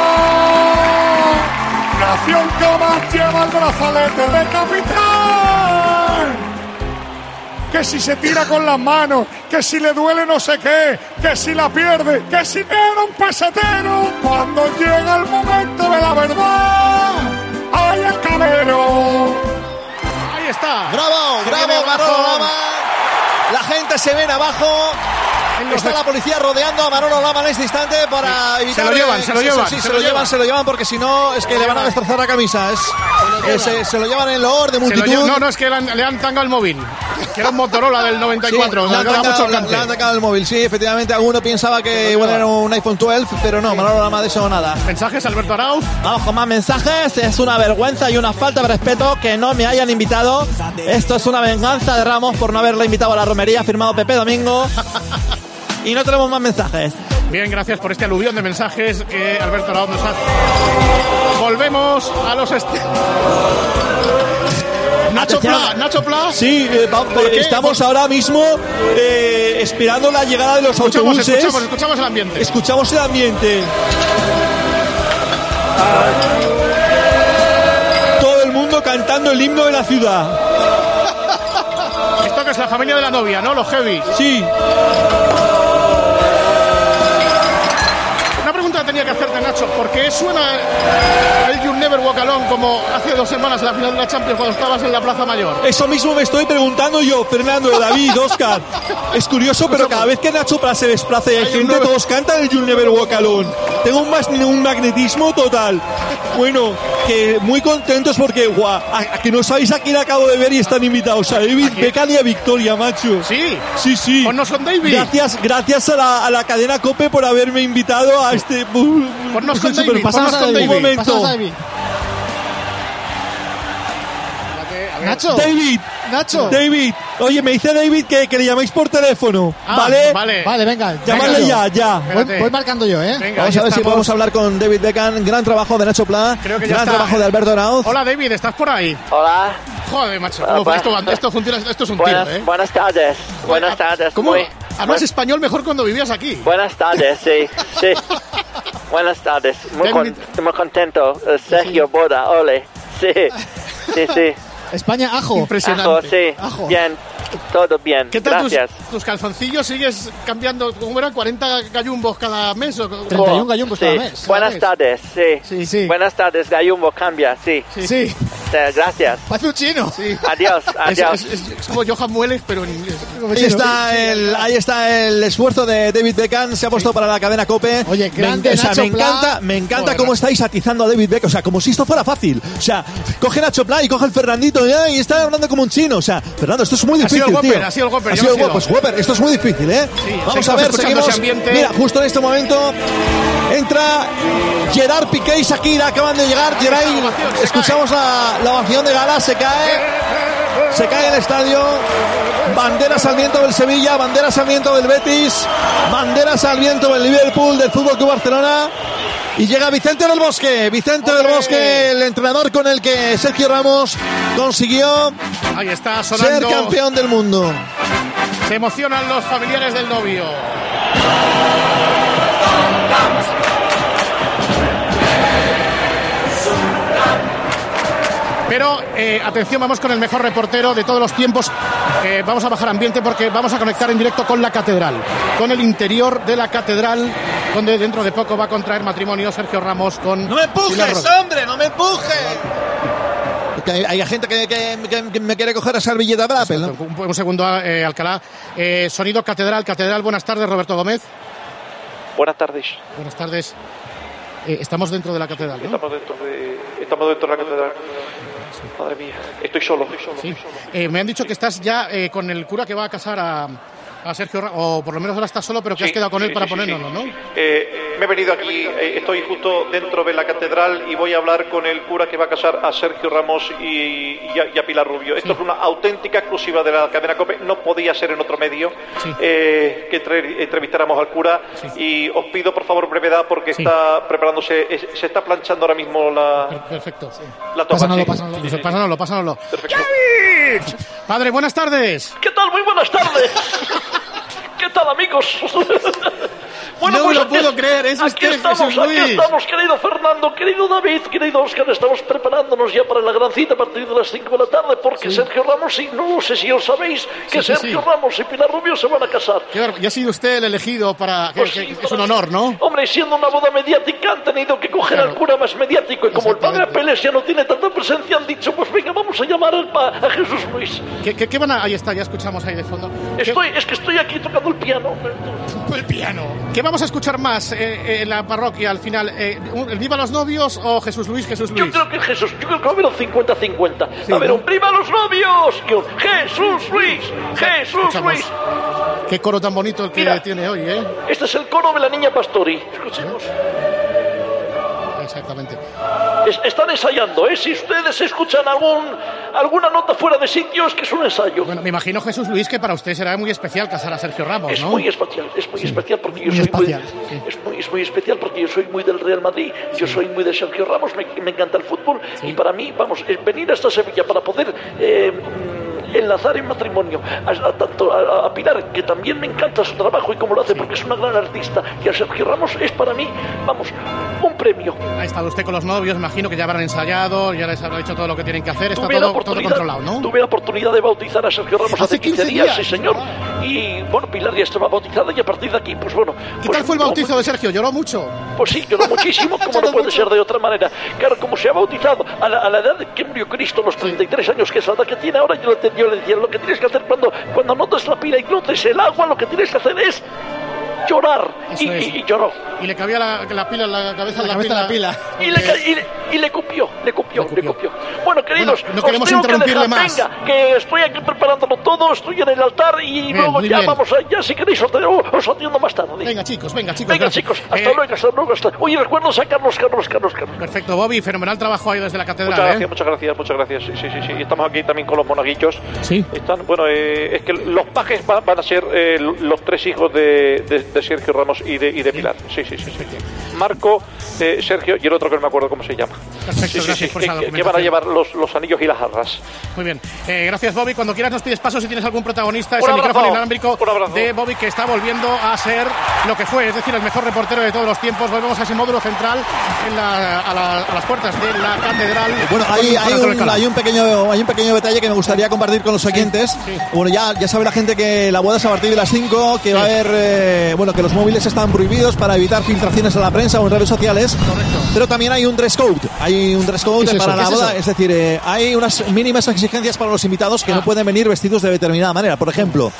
Nación que más lleva el brazalete de capitán. Que si se tira con las manos, que si le duele no sé qué, que si la pierde, que si era un pesetero. Cuando llega el momento de la verdad, ¡ay, el Camero! Ahí está. Bravo, Manolo Lama. La gente se ven abajo. Está la policía rodeando a Manolo Lama en este instante para evitar... Se lo llevan porque si no es que le van a destrozar la camisa. Se lo llevan en loor de multitud. No, es que le han tangado el móvil. Que era un Motorola del 94. Sí, le han tangado el móvil, sí, efectivamente. Alguno pensaba que igual era un iPhone 12, pero no, Manolo Lama de eso nada. ¿Mensajes, Alberto Arauz? Vamos con más mensajes. Es una vergüenza y una falta de respeto que no me hayan invitado. Esto es una venganza de Ramos por no haberle invitado a la romería, firmado Pepe Domingo. Y no tenemos más mensajes. Bien, gracias por este aluvión de mensajes que Alberto Arauz nos ha... Volvemos a los... Nacho Pla. Sí, estamos ahora mismo esperando la llegada de los autobuses. Escuchamos el ambiente. Escuchamos el ambiente. Todo el mundo cantando el himno de la ciudad. Esto que es la familia de la novia, ¿no? Los heavy. Sí. Una pregunta tenía que hacerte, Nacho. ¿Por qué suena el You Never Walk Alone como hace 2 semanas en la final de la Champions cuando estabas en la Plaza Mayor? Eso mismo me estoy preguntando yo, Fernando, David, Oscar. Es curioso, pero cada vez que Nacho Pla se desplaza y hay gente, todos cantan el You Never Walk Alone. Tengo un magnetismo total. Bueno, que muy contentos porque, a que no sabéis a quién acabo de ver y están invitados. A David Beckham y a Victoria, macho. Sí. Sí. Ponnos con David. Gracias a la cadena COPE por haberme invitado a este... Ponnos con David. Un momento. David, oye, me dice David que le llaméis por teléfono. Vale, venga. Llamadle ya. Voy marcando yo, Venga, vamos a ver si podemos hablar con David Beckham. Gran trabajo de Nacho Pla. Gran trabajo de Alberto Arauz. Hola, David, ¿estás por ahí? Hola. Joder, macho. Esto funciona, esto es un tiro, ¿eh? Buenas tardes. Buenas tardes. ¿Cómo? Hablas español mejor cuando vivías aquí. Buenas tardes, sí. Buenas tardes. Muy contento. Sergio Boda, ole. Sí. España, ajo. Impresionante. Ajo, sí. Ajo. Bien. Todo bien. ¿Qué tal gracias. tus calzoncillos? ¿Sigues cambiando? ¿Cómo eran? ¿40 gallumbos cada mes? ¿O? 31 gallumbos cada mes. Buenas tardes, sí. Buenas tardes, gallumbo cambia, sí. Gracias. Parece un chino. Sí. Adiós. Es como Johan Mueles, pero en inglés. Ahí está el esfuerzo de David Beckham. Se ha puesto para la cadena COPE. Oye, grande Nacho Pla. Me encanta cómo estáis atizando a David Beckham. O sea, como si esto fuera fácil. O sea, coge Nacho Pla y coge el Fernandito y está hablando como un chino. O sea, Fernando, esto es muy difícil. Ha sido el Whopper. Pues Whopper, esto es muy difícil, ¿eh? Sí, vamos a ver, seguimos. Mira, justo en este momento entra Gerard Piqué y Shakira, acaban de llegar. Gerard, escuchamos la ovación de gala, se cae el estadio. Banderas al viento del Sevilla, banderas al viento del Betis, banderas al viento del Liverpool, del Fútbol Club Barcelona. Y llega Vicente del Bosque, el entrenador con el que Sergio Ramos consiguió Ahí está sonando. ser campeón del mundo. Se emocionan los familiares del novio. Pero atención, vamos con el mejor reportero de todos los tiempos. Vamos a bajar ambiente porque vamos a conectar en directo con la catedral, con el interior de la catedral, donde dentro de poco va a contraer matrimonio Sergio Ramos con... ¡No me empujes, hombre! ¡No me empujes! que hay gente que me quiere coger a servilleta para Apple, ¿no? Un segundo, Alcalá. Sonido Catedral. Buenas tardes, Roberto Gómez. Buenas tardes. Buenas tardes. Estamos dentro de la catedral, ¿no? Estamos dentro de la catedral. Madre mía, estoy solo. Sí. Me han dicho que estás ya con el cura que va a casar a Sergio Ramos, o por lo menos ahora estás solo, pero que has quedado con él para ponérnoslo, ¿no? Me he venido aquí, estoy justo dentro de la catedral y voy a hablar con el cura que va a casar a Sergio Ramos y a Pilar Rubio. Esto es una auténtica exclusiva de la cadena COPE, no podía ser en otro medio que entrevistáramos al cura y os pido por favor brevedad porque está preparándose, se está planchando ahora mismo la toma. Pásanoslo. Perfecto. Padre, buenas tardes. ¿Qué tal? Muy buenas tardes. ¿Qué tal, amigos? Bueno, no pues lo puedo creer, es aquí usted, estamos, Jesús Luis. Aquí estamos, querido Fernando, querido David, querido Óscar, estamos preparándonos ya para la gran cita a partir de las 5 de la tarde, porque Sergio Ramos, y no sé si os sabéis, que Sergio Ramos y Pilar Rubio se van a casar. Y ha sido usted el elegido para... Pues es un honor, ¿no? Hombre, siendo una boda mediática, han tenido que coger al cura más mediático, y como el padre Apeles ya no tiene tanta presencia, han dicho, pues venga, vamos a llamar a Jesús Luis. ¿Qué van a...? Ahí está, ya escuchamos ahí de fondo. Es que estoy aquí tocando el piano. El piano. ¿Qué vamos a escuchar más en la parroquia al final? ¿Viva los novios o Jesús Luis? Yo creo que va a haber un 50-50. Sí, a ver, un ¡viva los novios! Y un ¡Jesús Luis! Luis! Qué coro tan bonito el que tiene hoy, ¿eh? Este es el coro de la niña Pastori. Escuchemos. Exactamente. Están ensayando, ¿eh? Si ustedes escuchan alguna nota fuera de sitio, es que es un ensayo. Bueno, me imagino, Jesús Luis, que para usted será muy especial casar a Sergio Ramos, ¿no? Es muy especial porque yo soy es muy especial porque yo soy muy del Real Madrid, yo soy muy de Sergio Ramos, me encanta el fútbol y para mí, vamos, venir hasta Sevilla para poder enlazar en matrimonio tanto a Pilar, que también me encanta su trabajo y cómo lo hace porque es una gran artista, y a Sergio Ramos es para mí, vamos, un premio. Ha estado usted con los novios, imagino que ya habrán ensayado, ya les habrá dicho todo lo que tienen que hacer, está todo controlado, ¿no? Tuve la oportunidad de bautizar a Sergio Ramos hace 15 días, sí señor, y bueno, Pilar ya estaba bautizada y a partir de aquí, pues bueno... ¿Qué tal fue el bautizo de Sergio? ¿Lloró mucho? Pues sí, lloró muchísimo, como no puede ser de otra manera. Claro, como se ha bautizado a la edad de que murió Cristo, los 33 años, que es la edad que tiene ahora, yo le decía, lo que tienes que hacer cuando notas la pila y notes el agua, lo que tienes que hacer es llorar. Y lloró. Y le cabía la pila en la cabeza, la pila. Y le copió. Bueno, queridos, no queremos interrumpirle más. Venga, que estoy aquí preparándolo todo, estoy en el altar y luego ya vamos allá, si queréis os atiendo más tarde. Venga, chicos. Venga, chicos, hasta luego. Oye, recuerdo a Carlos. Perfecto, Bobby, fenomenal trabajo ahí desde la catedral. Muchas gracias. Sí. Estamos aquí también con los monaguillos. Sí. Es que los pajes van a ser los tres hijos de Sergio Ramos y de Pilar. Sí. Marco, Sergio y el otro que no me acuerdo cómo se llama. Perfecto, gracias por esa documentación. Que van a llevar los anillos y las arras. Muy bien. Gracias, Bobby. Cuando quieras nos pides paso si tienes algún protagonista. Es el micrófono inalámbrico de Bobby, que está volviendo a ser lo que fue, es decir, el mejor reportero de todos los tiempos. Volvemos a ese módulo central a las puertas de la catedral. Bueno, hay un pequeño detalle que me gustaría compartir con los oyentes. Sí. Bueno, ya sabe la gente que la boda es a partir de las 5, que va a haber, que los móviles están prohibidos para evitar filtraciones a la prensa o en redes sociales. Correcto. Pero también hay un dress code. Para la boda, es decir, hay unas mínimas exigencias para los invitados que no pueden venir vestidos de determinada manera. Por ejemplo,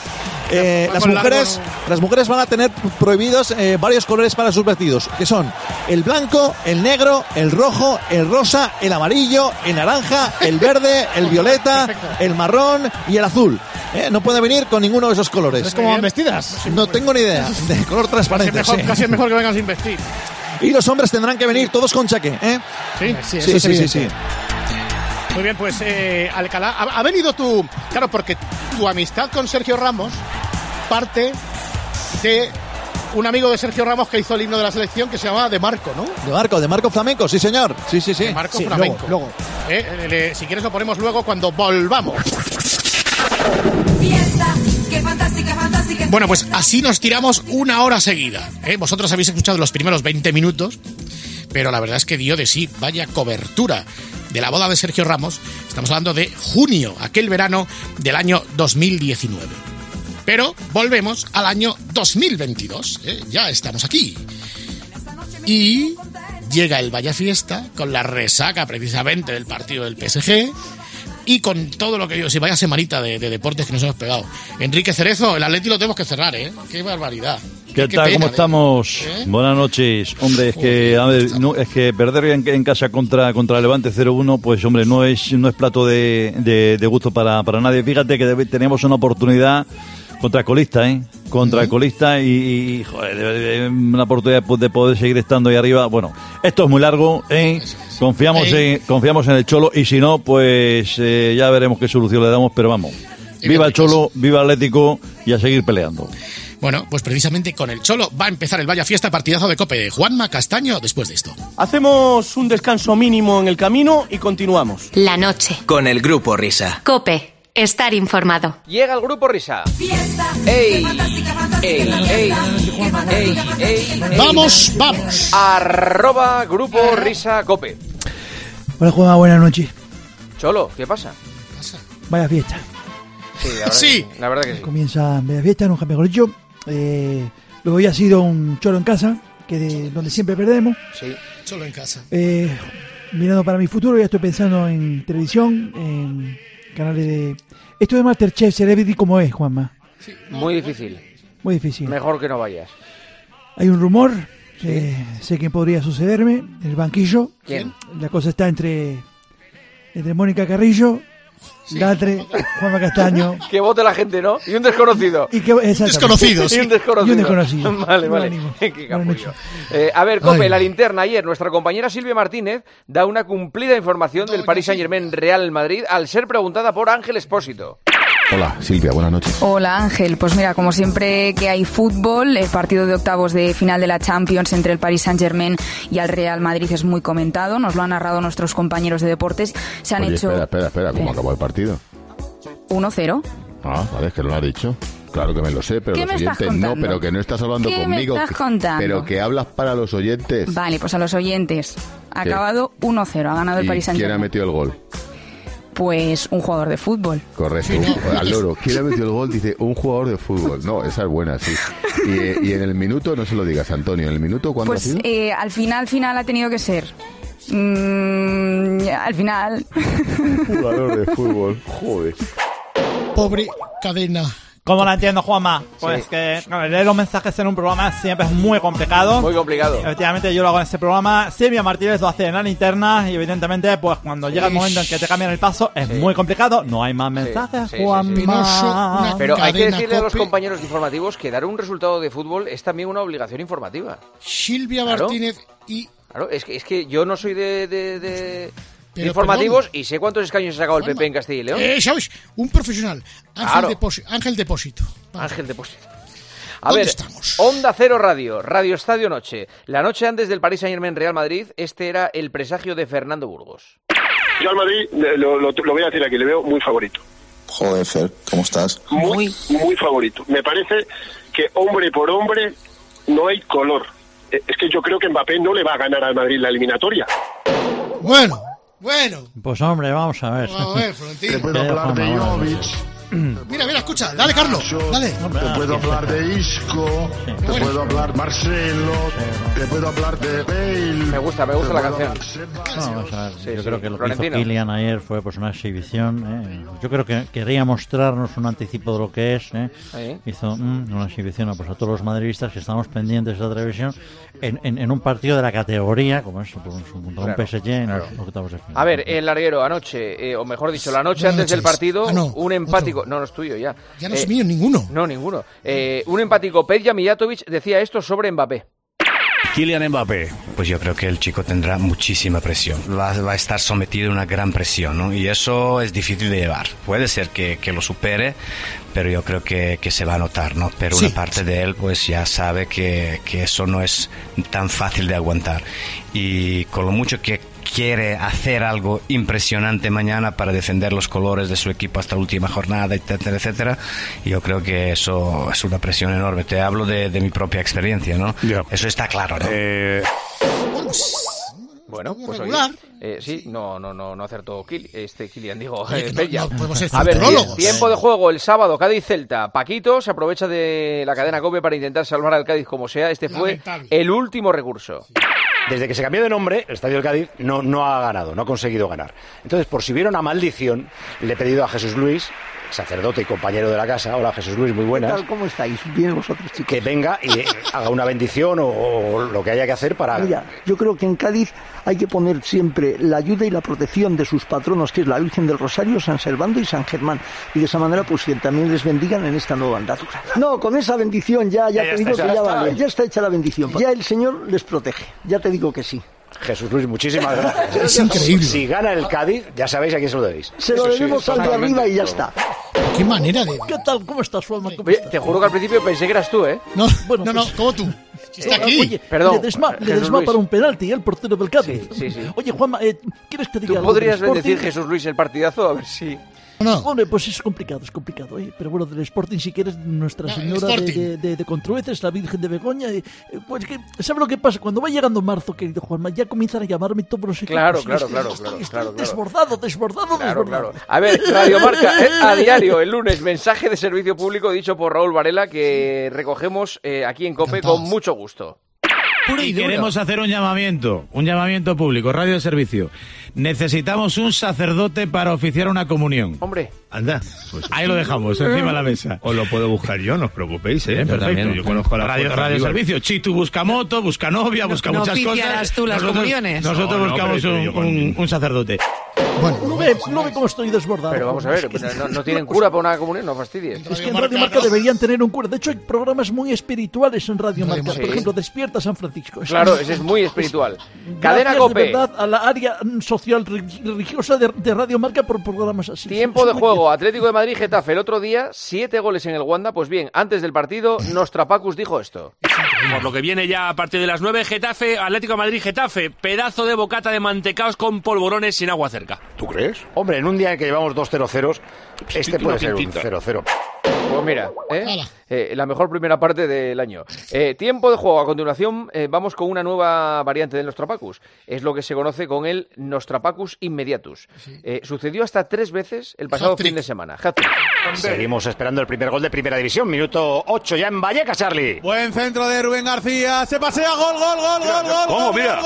las mujeres van a tener prohibidos varios colores para sus vestidos, que son el blanco, el negro, el rojo, el rosa, el amarillo, el naranja, el verde, el violeta, el marrón y el azul. No puede venir con ninguno de esos colores. ¿Es como van vestidas? No tengo ni idea. De color transparente. Casi es mejor que vengan sin vestir. Y los hombres tendrán que venir todos con chaqué, ¿eh? Sí. Muy bien, pues Alcalá, ha venido tú... Claro, porque tu amistad con Sergio Ramos parte de un amigo de Sergio Ramos que hizo el himno de la selección que se llamaba De Marco, ¿no? De Marco Flamenco, sí señor. Sí. De Marco Flamenco. Luego. Si quieres lo ponemos luego cuando volvamos. ¡Qué fantástica! Bueno, pues así nos tiramos una hora seguida. Vosotros habéis escuchado los primeros 20 minutos, pero la verdad es que dio de sí, vaya cobertura de la boda de Sergio Ramos. Estamos hablando de junio, aquel verano del año 2019. Pero volvemos al año 2022. Ya estamos aquí. Y llega el Vaya Fiesta con la resaca precisamente del partido del PSG. y con todo lo que yo, si vaya semanita de deportes que nos hemos pegado. Enrique Cerezo, el Atleti lo tenemos que cerrar, ¿eh? Qué barbaridad. ¿Qué tal? pena, ¿Cómo estamos? Buenas noches. Hombre, es que, a ver, es que perder en casa contra Levante 0-1, pues hombre, no es plato de gusto para nadie. Fíjate que tenemos una oportunidad contra el colista, contra el colista y joder, una oportunidad de poder seguir estando ahí arriba. Bueno, esto es muy largo, confiamos en el Cholo, y si no, pues ya veremos qué solución le damos, pero vamos. Viva el Cholo, viva el Atlético y a seguir peleando. Bueno, pues precisamente con el Cholo va a empezar el Vaya Fiesta, partidazo de COPE de Juanma Castaño después de esto. Hacemos un descanso mínimo en el camino y continuamos. La noche. Con el Grupo Risa. COPE. Estar informado. Llega el Grupo Risa. ¡Ey! ¡Ey! ¡Ey! ¡Ey! ¡Vamos! @Grupo Risa COPE. Hola, Juanma, buenas noches. Cholo, ¿qué pasa? Vaya fiesta. Sí, la verdad que sí. Comienza media fiesta, nunca mejor dicho. Luego ya ha sido un Cholo en casa, donde siempre perdemos. Sí, Cholo en casa. Mirando para mi futuro, ya estoy pensando en televisión, en canales de... Esto de Masterchef, Celebrity, ¿cómo es, Juanma? Sí, muy difícil. Muy difícil. Mejor que no vayas. Hay un rumor, sé que podría sucederme, en el banquillo. ¿Quién? La cosa está entre Mónica Carrillo, Latre, Juanma Castaño. Que vote la gente, ¿no? Y un desconocido. Desconocidos. Y un desconocido. Y un desconocido. Vale. Qué capullo. A ver, COPE, la linterna. Ayer, nuestra compañera Silvia Martínez da una cumplida información del Paris Saint-Germain Real Madrid al ser preguntada por Ángel Expósito. Hola, Silvia, buenas noches. Hola, Ángel. Pues mira, como siempre que hay fútbol, el partido de octavos de final de la Champions entre el Paris Saint-Germain y el Real Madrid es muy comentado. Nos lo han narrado nuestros compañeros de deportes. Se han hecho... Espera, ¿cómo acabó el partido? 1-0. Ah, vale, es que lo has dicho. Claro que me lo sé, pero ¿Qué los me estás oyentes no, contando? pero que no estás hablando ¿Qué conmigo. me estás contando? Pero que hablas para los oyentes. Vale, pues a los oyentes. Ha ¿Qué? acabado 1-0. Ha ganado el Paris ¿Quién ha Saint-Germain. metido el gol? Pues un jugador de fútbol. Correcto, al loro. ¿Quién ha metido el gol? Dice, un jugador de fútbol. No, esa es buena, sí. Y en el minuto, no se lo digas, Antonio, ¿en el minuto cuándo Pues ha sido? al final ha tenido que ser. Al final. Jugador de fútbol, joder. Pobre cadena. ¿Cómo la entiendo, Juanma? Pues que leer los mensajes en un programa siempre es muy complicado. Muy complicado. Efectivamente, yo lo hago en este programa. Silvia Martínez lo hace en la linterna y evidentemente, pues cuando llega el momento en que te cambian el paso, es muy complicado. No hay más mensajes, Juanma. Pero hay que decirle a los compañeros informativos que dar un resultado de fútbol es también una obligación informativa. Silvia Martínez y... Claro, es que yo no soy de informativos y sé cuántos escaños ha sacado el PP en Castilla y León. ¿Sabes? Un profesional. Ángel Depósito. Ángel Depósito. A ver, Onda Cero Radio, Radio Estadio Noche. La noche antes del Paris Saint-Germain Real Madrid, este era el presagio de Fernando Burgos. Yo al Madrid, lo voy a decir aquí, le veo muy favorito. Joder, Fer, ¿cómo estás? Muy favorito. Me parece que hombre por hombre no hay color. Es que yo creo que Mbappé no le va a ganar al Madrid la eliminatoria. Bueno. Pues hombre, vamos a ver. Vamos a ver, Florentino. Te puedo hablar de Jovic. Mira, escucha. Dale, Carlos. Dale. Te puedo hablar de Isco, te puedo hablar Marcelo, te puedo hablar de Bale. Me gusta la canción. Vamos a ver, Sí, yo sí. creo que lo que hizo Florentino. Kylian ayer fue pues una exhibición. Yo creo que quería mostrarnos un anticipo de lo que es. Sí. Hizo una exhibición pues, a todos los madridistas que estamos pendientes de la televisión en un partido de la categoría, como eso, pues, contra un PSG en los octavos de final. A ver, el larguero anoche, o mejor dicho, la noche antes del partido, un empático... No, no es tuyo ya. Ya no es mío ninguno. No, ninguno. Un empático Peja Mijatovic decía esto sobre Mbappé. Kylian Mbappé, pues yo creo que el chico tendrá muchísima presión, va a estar sometido a una gran presión, ¿no? Y eso es difícil de llevar. Puede ser que lo supere, pero yo creo que se va a notar, ¿no? Pero una parte de él pues ya sabe que eso no es tan fácil de aguantar. Y con lo mucho que quiere hacer algo impresionante mañana para defender los colores de su equipo hasta la última jornada, etcétera, etcétera. Y yo creo que eso es una presión enorme. Te hablo de mi propia experiencia, ¿no? Eso está claro, ¿no? Bueno, pues regular. Sí, no acertó Kylian, digo, Oye, Peña. no podemos ser A ver, futurólogos. tiempo de juego el sábado, Cádiz-Celta. Paquito se aprovecha de la cadena COPE para intentar salvar al Cádiz como sea. Este fue Lamentable. el último recurso. desde que se cambió de nombre, el Estadio del Cádiz no ha ganado, no ha conseguido ganar. Entonces, por si hubiera una maldición, le he pedido a Jesús Luis, sacerdote y compañero de la casa, hola Jesús Luis, muy buenas. ¿Qué tal? ¿Cómo estáis? Bien vosotros, chicos. Que venga y haga una bendición o lo que haya que hacer para... Mira, yo creo que en Cádiz hay que poner siempre la ayuda y la protección de sus patronos, que es la Virgen del Rosario, San Servando y San Germán. Y de esa manera, pues que también les bendigan en esta nueva andadura. No, con esa bendición ya te digo que ya vale. Ya está hecha la bendición. Ya el Señor les protege. Ya te digo que sí. Jesús Luis, muchísimas gracias. Es increíble. Si gana el Cádiz, ya sabéis a quién se lo debéis. Se lo debemos al de arriba y ya está. Qué manera de... ¿Qué tal? ¿Cómo estás, Juanma? Oye, te juro que al principio pensé que eras tú, ¿eh? No, bueno, no, como tú. Está aquí. Oye, perdón. Ledesma para un penalti, el portero del Cádiz. Sí. Oye, Juanma, ¿quieres que te diga ¿Tú algo podrías del bendecir, Sporting? Jesús Luis, el partidazo? A ver si... No. Hombre, pues es complicado, pero bueno, del Sporting, si quieres, Nuestra Señora de Contrueces, la Virgen de Begoña, pues que, ¿sabes lo que pasa? Cuando va llegando marzo, querido Juanma, ya comienzan a llamarme todos los equipos. Claro. Estoy desbordado. Claro. A ver, Radio Marca, a diario, el lunes, mensaje de servicio público dicho por Raúl Varela que recogemos aquí en COPE con mucho gusto. Y queremos hacer un llamamiento público, radio de servicio. Necesitamos un sacerdote para oficiar una comunión. Hombre. Anda, pues ahí lo dejamos, encima de la mesa. Os lo puedo buscar yo, no os preocupéis, ¿eh? Perfecto, También. Yo conozco la radio de servicio. Chitu busca moto, busca novia, busca muchas cosas. Tú las comuniones. Nosotros buscamos un sacerdote. Bueno, no ve cómo estoy desbordado. Pero vamos a ver, no tienen cura para una comunión, no fastidies. Es que en Radio Marca deberían tener un cura. De hecho, hay programas muy espirituales en Radio Marca. Sí. Por ejemplo, Despierta San Francisco. Claro, ese es muy espiritual. Cadena COPE. De verdad a la área social religiosa de Radio Marca por programas así. Tiempo de juego, Atlético de Madrid, Getafe. El otro día, 7 goles en el Wanda. Pues bien, antes del partido, Nostrapacus dijo esto. Por lo que viene ya a partir de las 9, Getafe, Atlético de Madrid, Getafe. Pedazo de bocata de mantecaos con polvorones sin agua cerca. ¿Tú crees? Hombre, en un día en que llevamos 2 0-0, este puede ser un 0-0. Pues mira, la mejor primera parte del año. Tiempo de juego. A continuación vamos con una nueva variante del Nostrapacus. Es lo que se conoce con el Nostrapacus Immediatus. Sucedió hasta 3 veces el pasado fin de semana. Hat-trick. Seguimos esperando el primer gol de Primera División. Minuto 8 ya en Vallecas, Charlie. Buen centro de Rubén García. Se pasea. Gol. ¿Cómo? Mira.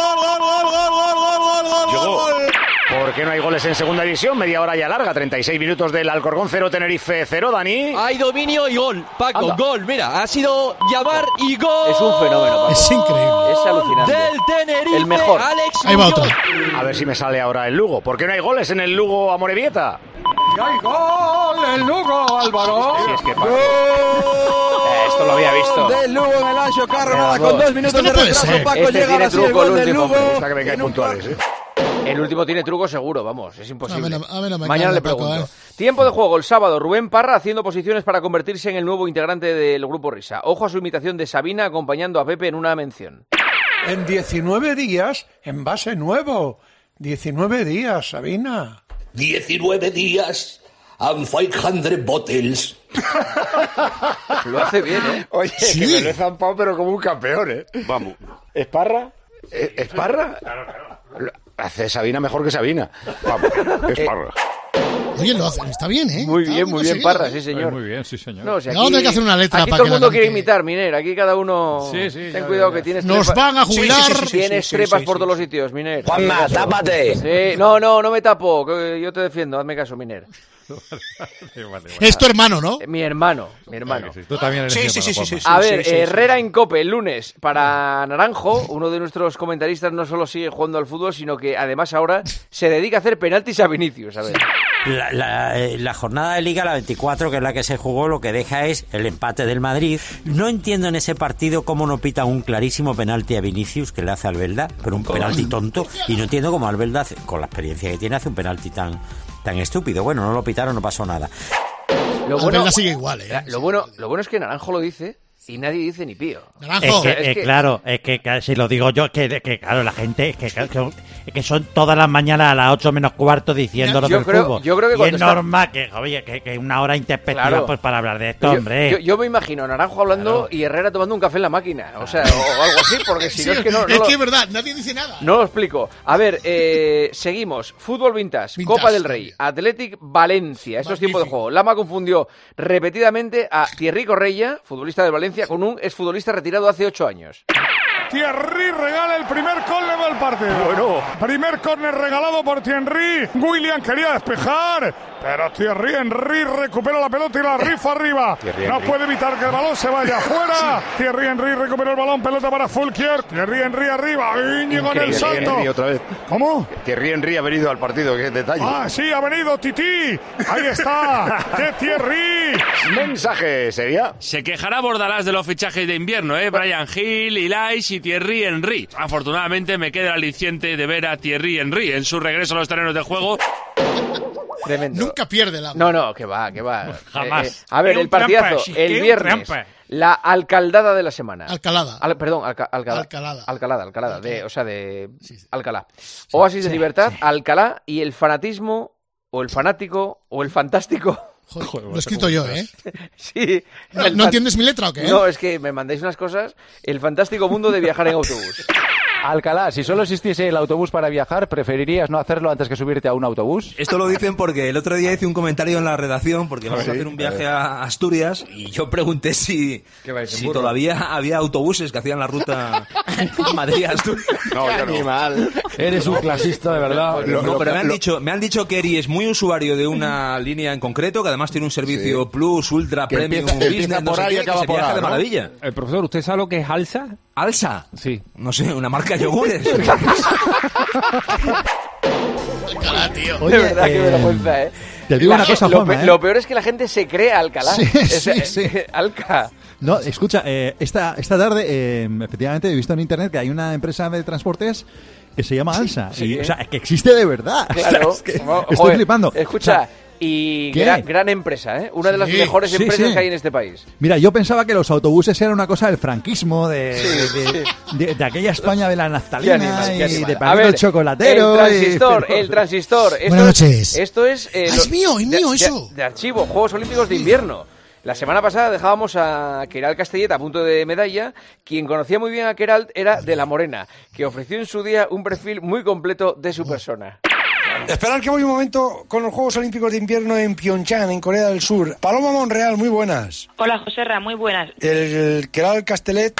Gol. ¿Por qué no hay goles en Segunda División? Media hora ya larga. 36 minutos del Alcorcón 0, Tenerife 0, Dani. Hay dominio y gol. Paco, Anda. gol. Mira, ha sido llamar y gol. Es un fenómeno, Paco. Es increíble. Es alucinante. Del Tenerife. El mejor. Alex Ahí va Muñoz. otra. A ver si me sale ahora el Lugo. ¿Por qué no hay goles en el Lugo Amorebieta? ¡Y hay gol! ¡El Lugo, Álvaro! Sí, es que Paco. Esto lo había visto. Del Lugo en el Ancho Carro, nada, Vamos. con 2 minutos Esto no de puede retraso, ser. Paco Este llega tiene así el truco, gol el del último. Lugo. Gusta que vengáis puntuales, ¿eh? El último tiene truco seguro, vamos, es imposible. A ver, Mañana le Paco, pregunto. Tiempo de juego el sábado. Rubén Parra haciendo posiciones para convertirse en el nuevo integrante del Grupo Risa. Ojo a su imitación de Sabina acompañando a Pepe en una mención. En 19 días, envase nuevo. 19 días, Sabina. 19 días and 500 bottles. Lo hace bien, ¿eh? Oye, Sí. que me lo he zampado, pero como un campeón, ¿eh? Vamos. ¿Esparra? ¿Esparra? Hace Sabina mejor que Sabina. Vamos, Esparra. Oye, lo hacen, está bien, ¿eh? Muy bien, Parra, sí, señor. Muy bien, sí, señor. No, si Vamos a tener que hacer una letra aquí para todo que el mundo la quiere gente- imitar, Miner. Aquí cada uno... Sí, sí, Ten ya cuidado verás. que tienes... Nos van a jubilar. Tienes trepas por todos los sitios, Miner. Juanma, tápate. Sí, no me tapo. Que yo te defiendo. Hazme caso, Miner. Es tu hermano, ¿no? Mi hermano. Tú también eres Sí. A ver, Herrera en COPE el lunes para Naranjo. Uno de nuestros comentaristas no solo sigue jugando al fútbol, sino que además ahora se dedica a hacer penaltis a Vinicius. A ver. La jornada de Liga, la 24, que es la que se jugó, lo que deja es el empate del Madrid. No entiendo en ese partido cómo no pitan un clarísimo penalti a Vinicius que le hace a Albelda, pero un penalti tonto, y no entiendo cómo Albelda, con la experiencia que tiene, hace un penalti tan estúpido. Bueno, no lo pitaron, no pasó nada. Lo Albelda sigue igual, ¿eh? Lo bueno es que Naranjo lo dice y nadie dice ni pío. Naranjo. Claro, si lo digo yo, claro, la gente, es que son todas las mañanas a las 8 menos cuarto diciendo lo del fútbol. Yo creo que y cuando es normal que una hora introspectiva, Claro. pues para hablar de esto, hombre. Yo me imagino a Naranjo hablando y Herrera tomando un café en la máquina. O sea, o algo así, porque si Sí, no es que no... es que es verdad, nadie dice nada. No lo explico. A ver, seguimos. Fútbol Vintage, Copa del Rey, Athletic Valencia. Esto es tiempo de juego. Lama confundió repetidamente a Thierry Correia, futbolista del Valencia, con un exfutbolista retirado hace 8 años. Thierry regala el primer córner del partido. Bueno. Primer córner regalado por Thierry. William quería despejar, pero Thierry Henry recupera la pelota y la rifa arriba. No puede evitar que el balón se vaya afuera. Thierry Henry recupera el balón, pelota para Fulquier. Thierry Henry arriba, Íñigo en el salto. Henry otra vez. ¿Cómo? Thierry Henry ha venido al partido, qué detalle. Ah, sí, ha venido Tití. Ahí está, de Thierry. Mensaje, ¿sería? Se quejará Bordalás de los fichajes de invierno, Brian Hill, Ilais y Thierry Henry. Afortunadamente me queda el aliciente de ver a Thierry Henry en su regreso a los terrenos de juego. Tremendo. Nunca pierde la... No, que va. Jamás. A ver, el partidazo, el viernes. La alcaldada de la semana. Alcalada. Alcalada. De Alcalá. Oasis de libertad, Alcalá y el fanatismo, o el fanático, o el fantástico. Joder, lo he escrito yo, ¿eh? Sí. ¿No entiendes mi letra o qué? No, es que me mandáis unas cosas. El fantástico mundo de viajar en autobús. Alcalá, si solo existiese el autobús para viajar, ¿preferirías no hacerlo antes que subirte a un autobús? Esto lo dicen porque el otro día hice un comentario en la redacción porque vamos a hacer un viaje a Asturias y yo pregunté si todavía había autobuses que hacían la ruta Madrid-Asturias. No, animal. Eres un clasista, de verdad. Pero me han dicho que Eri es muy usuario de una línea en concreto, que además tiene un servicio Plus, Ultra, que Premium, empieza por ahí y acaba por ahí, de maravilla. Profesor, ¿usted sabe lo que es Alsa? ¿Alsa? Sí. No sé, una marca de yogures. Alcalá, tío. Oye, de verdad, qué vergüenza, Te digo una cosa, Juanma, Lo peor es que la gente se cree Alcalá. Sí. Alca. No, escucha, esta tarde, efectivamente, he visto en internet que hay una empresa de transportes que se llama Alsa. Sí. O sea, que existe de verdad. Claro. O sea, estoy flipando. Escucha. O sea, y gran empresa, ¿eh? Una de las mejores empresas que hay en este país. Mira, yo pensaba que los autobuses eran una cosa del franquismo, de aquella España de la naftalina y de Panito el chocolatero. El transistor. Buenas noches. Esto es... es mío eso. De archivo, Juegos Olímpicos de Invierno. La semana pasada dejábamos a Queralt Castellet a punto de medalla. Quien conocía muy bien a Queralt era De la Morena, que ofreció en su día un perfil muy completo de su persona. Esperar que voy un momento con los Juegos Olímpicos de Invierno en Pyeongchang, en Corea del Sur. Paloma Monreal, muy buenas. Hola, Joserra, muy buenas. El Queralt Castellet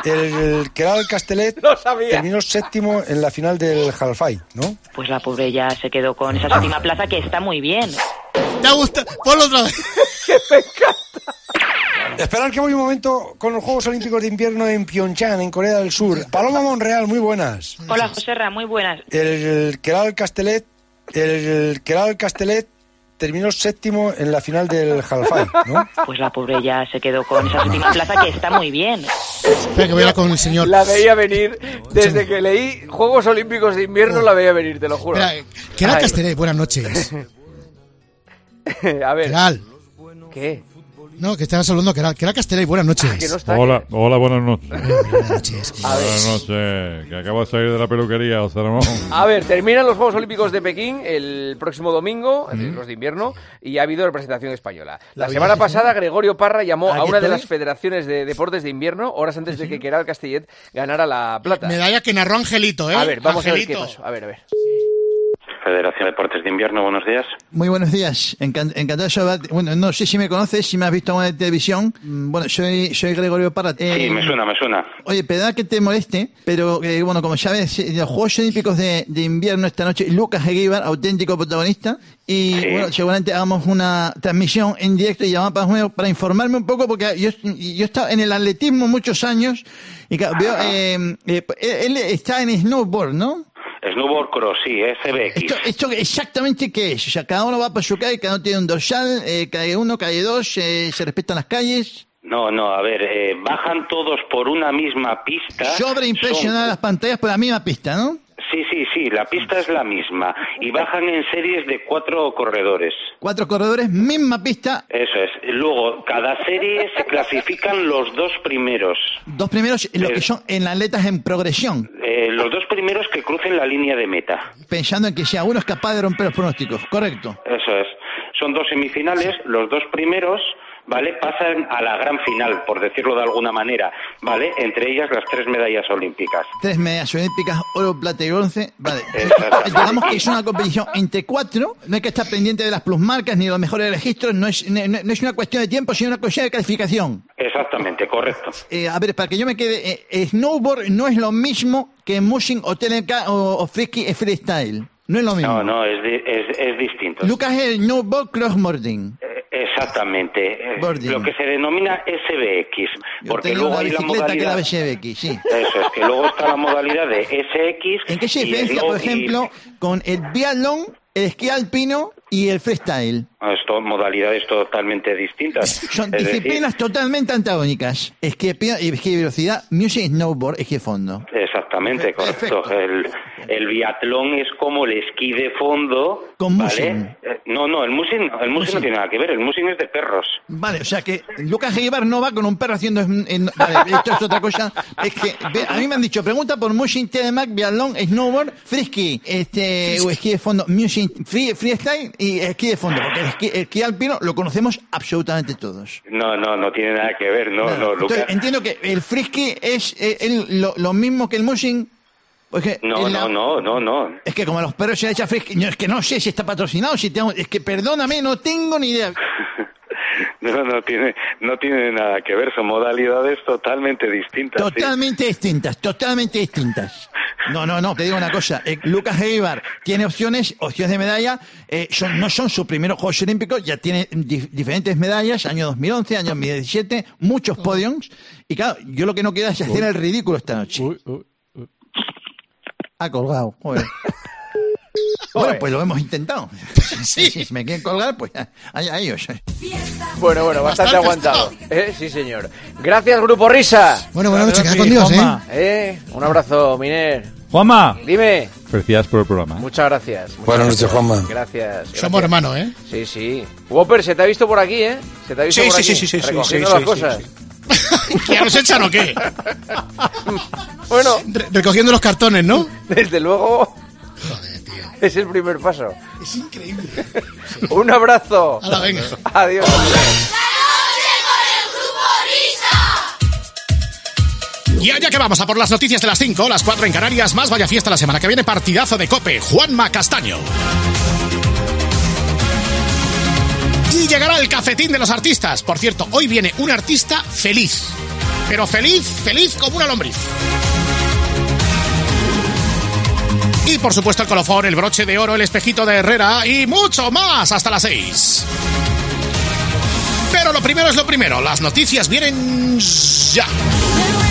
Lo sabía. Terminó séptimo en la final del Halfai, ¿no? Pues la pobre ya se quedó con esa séptima plaza, que está muy bien. ¿Te gusta? Ponlo otra vez. ¡Que me encanta! Esperar que voy un momento con los Juegos Olímpicos de Invierno en Pyeongchang, en Corea del Sur. Paloma Monreal, muy buenas. Hola, Joserra, muy buenas. El Queralt Castellet terminó séptimo en la final del Halfai, ¿no? Pues la pobre ya se quedó con esa séptima plaza, que está muy bien. Espera, que voy a hablar con el señor. La veía venir. Desde que leí Juegos Olímpicos de Invierno la veía venir, te lo juro. Queralt Castellet, buenas noches. A ver. Queralt. ¿Qué? No, que estabas hablando Queralt Castellet, buenas noches. Hola, buenas noches. Buenas noches. Buenas noches, que acabo de salir de la peluquería, José Ramón. A ver, terminan los Juegos Olímpicos de Pekín el próximo domingo, los de invierno, y ha habido representación española. La semana pasada, Gregorio Parra llamó a una de las federaciones de deportes de invierno, horas antes de que Queralt Castellet ganara la plata. Medalla que narró Angelito, ¿eh? A ver, vamos Angelito. a ver qué pasó. A ver. Federación de Deportes de Invierno, buenos días. Muy buenos días, encantado de saludarte. Bueno, no sé si me conoces, si me has visto en televisión. Bueno, soy Gregorio Parra. Sí, me suena. Oye, perdona que te moleste, pero bueno, como sabes, los Juegos Olímpicos de Invierno esta noche, Lucas Eguíbar, auténtico protagonista, y bueno, seguramente hagamos una transmisión en directo y llamar para informarme un poco, porque yo he estado en el atletismo muchos años, y claro, veo, él está en snowboard, ¿no? Snowboard cross, sí, SBX. ¿Esto exactamente qué es? O sea, cada uno va para su calle, cada uno tiene un dorsal, calle 1, calle 2, se respetan las calles. No, a ver, bajan todos por una misma pista. Sobreimpresionar las pantallas por la misma pista, ¿no? Sí, la pista es la misma. Y bajan en series de 4 corredores. 4 corredores, misma pista. Eso es. Luego, cada serie se clasifican los 2 primeros. 2 primeros, lo que son en atletas en progresión. Los 2 primeros que crucen la línea de meta. Pensando en que sea uno es capaz de romper los pronósticos, ¿correcto? Eso es. Son 2 semifinales, los 2 primeros ¿vale? Pasan a la gran final, por decirlo de alguna manera, ¿vale? Entre ellas las 3 medallas olímpicas. 3 medallas olímpicas, oro, plata y bronce, vale. Digamos que es una competición entre 4, no hay que estar pendiente de las plusmarcas ni de los mejores registros, no es una cuestión de tiempo, sino una cuestión de calificación. Exactamente, correcto. A ver, para que yo me quede, snowboard no es lo mismo que mushing o TLK o freestyle. No es lo mismo. No, es distinto. Lucas es el snowboard crossboarding. Exactamente. Lo que se denomina SBX. Porque luego hay la modalidad. Que SBX, sí. Eso es, que luego está la modalidad de SX. ¿En qué se diferencia, por ejemplo, con el biatlón, el esquí alpino y el freestyle? Son modalidades totalmente distintas. Son disciplinas totalmente antagónicas. Esquí de velocidad, music, snowboard, esquí de fondo. Exactamente, correcto. El biatlón es como el esquí de fondo. Con ¿vale? musing. No, el musing no tiene nada que ver. El musing es de perros. Vale, o sea que Lucas Guibar no va con un perro haciendo... Vale, esto es otra cosa. Es que a mí me han dicho, pregunta por musing, telemac, biatlón, snowboard, frisky, o esquí de fondo, musing, freestyle y esquí de fondo. Porque el esquí alpino lo conocemos absolutamente todos. No tiene nada que ver. No, Lucas. Entonces, entiendo que el frisky es lo mismo que el musing. Porque no. Es que como a los perros se le echa frisky, es que no sé si está patrocinado, es que perdóname, no tengo ni idea. No tiene nada que ver, son modalidades totalmente distintas. Totalmente distintas. No, te digo una cosa. Lucas Guibar tiene opciones de medalla. No son sus primeros Juegos Olímpicos, ya tiene diferentes medallas, año 2011, año 2017, muchos podiums. Y claro, yo lo que no quiero es hacer el ridículo esta noche. Ha colgado, joder. Bueno, pues lo hemos intentado. Si me quieren colgar, pues a ellos. Bueno, bastante aguantado. Sí, señor. Gracias, Grupo Risa. Bueno, buenas noches, queda con Dios, Un abrazo, Miner. Juanma. Dime. Felicidades por el programa. Muchas gracias. Buenas noches, Juanma. Gracias. Somos hermanos, ¿eh? Sí. Whopper, se te ha visto por aquí, ¿eh? Se te ha visto por aquí. Sí. Recogiendo las cosas. ¿Que ya nos echan o qué? Bueno. Recogiendo los cartones, ¿no? Desde luego. Joder, tío. Es el primer paso. Es increíble. Un abrazo. Hala, venga. Adiós. Ya que vamos a por las noticias de las 5, las 4 en Canarias, más vaya fiesta la semana que viene, partidazo de COPE, Juanma Castaño. Y llegará el cafetín de los artistas. Por cierto, hoy viene un artista feliz. Pero feliz como una lombriz. Y por supuesto el colofón, el broche de oro, el espejito de Herrera y mucho más hasta las 6. Pero lo primero es lo primero, las noticias vienen ya.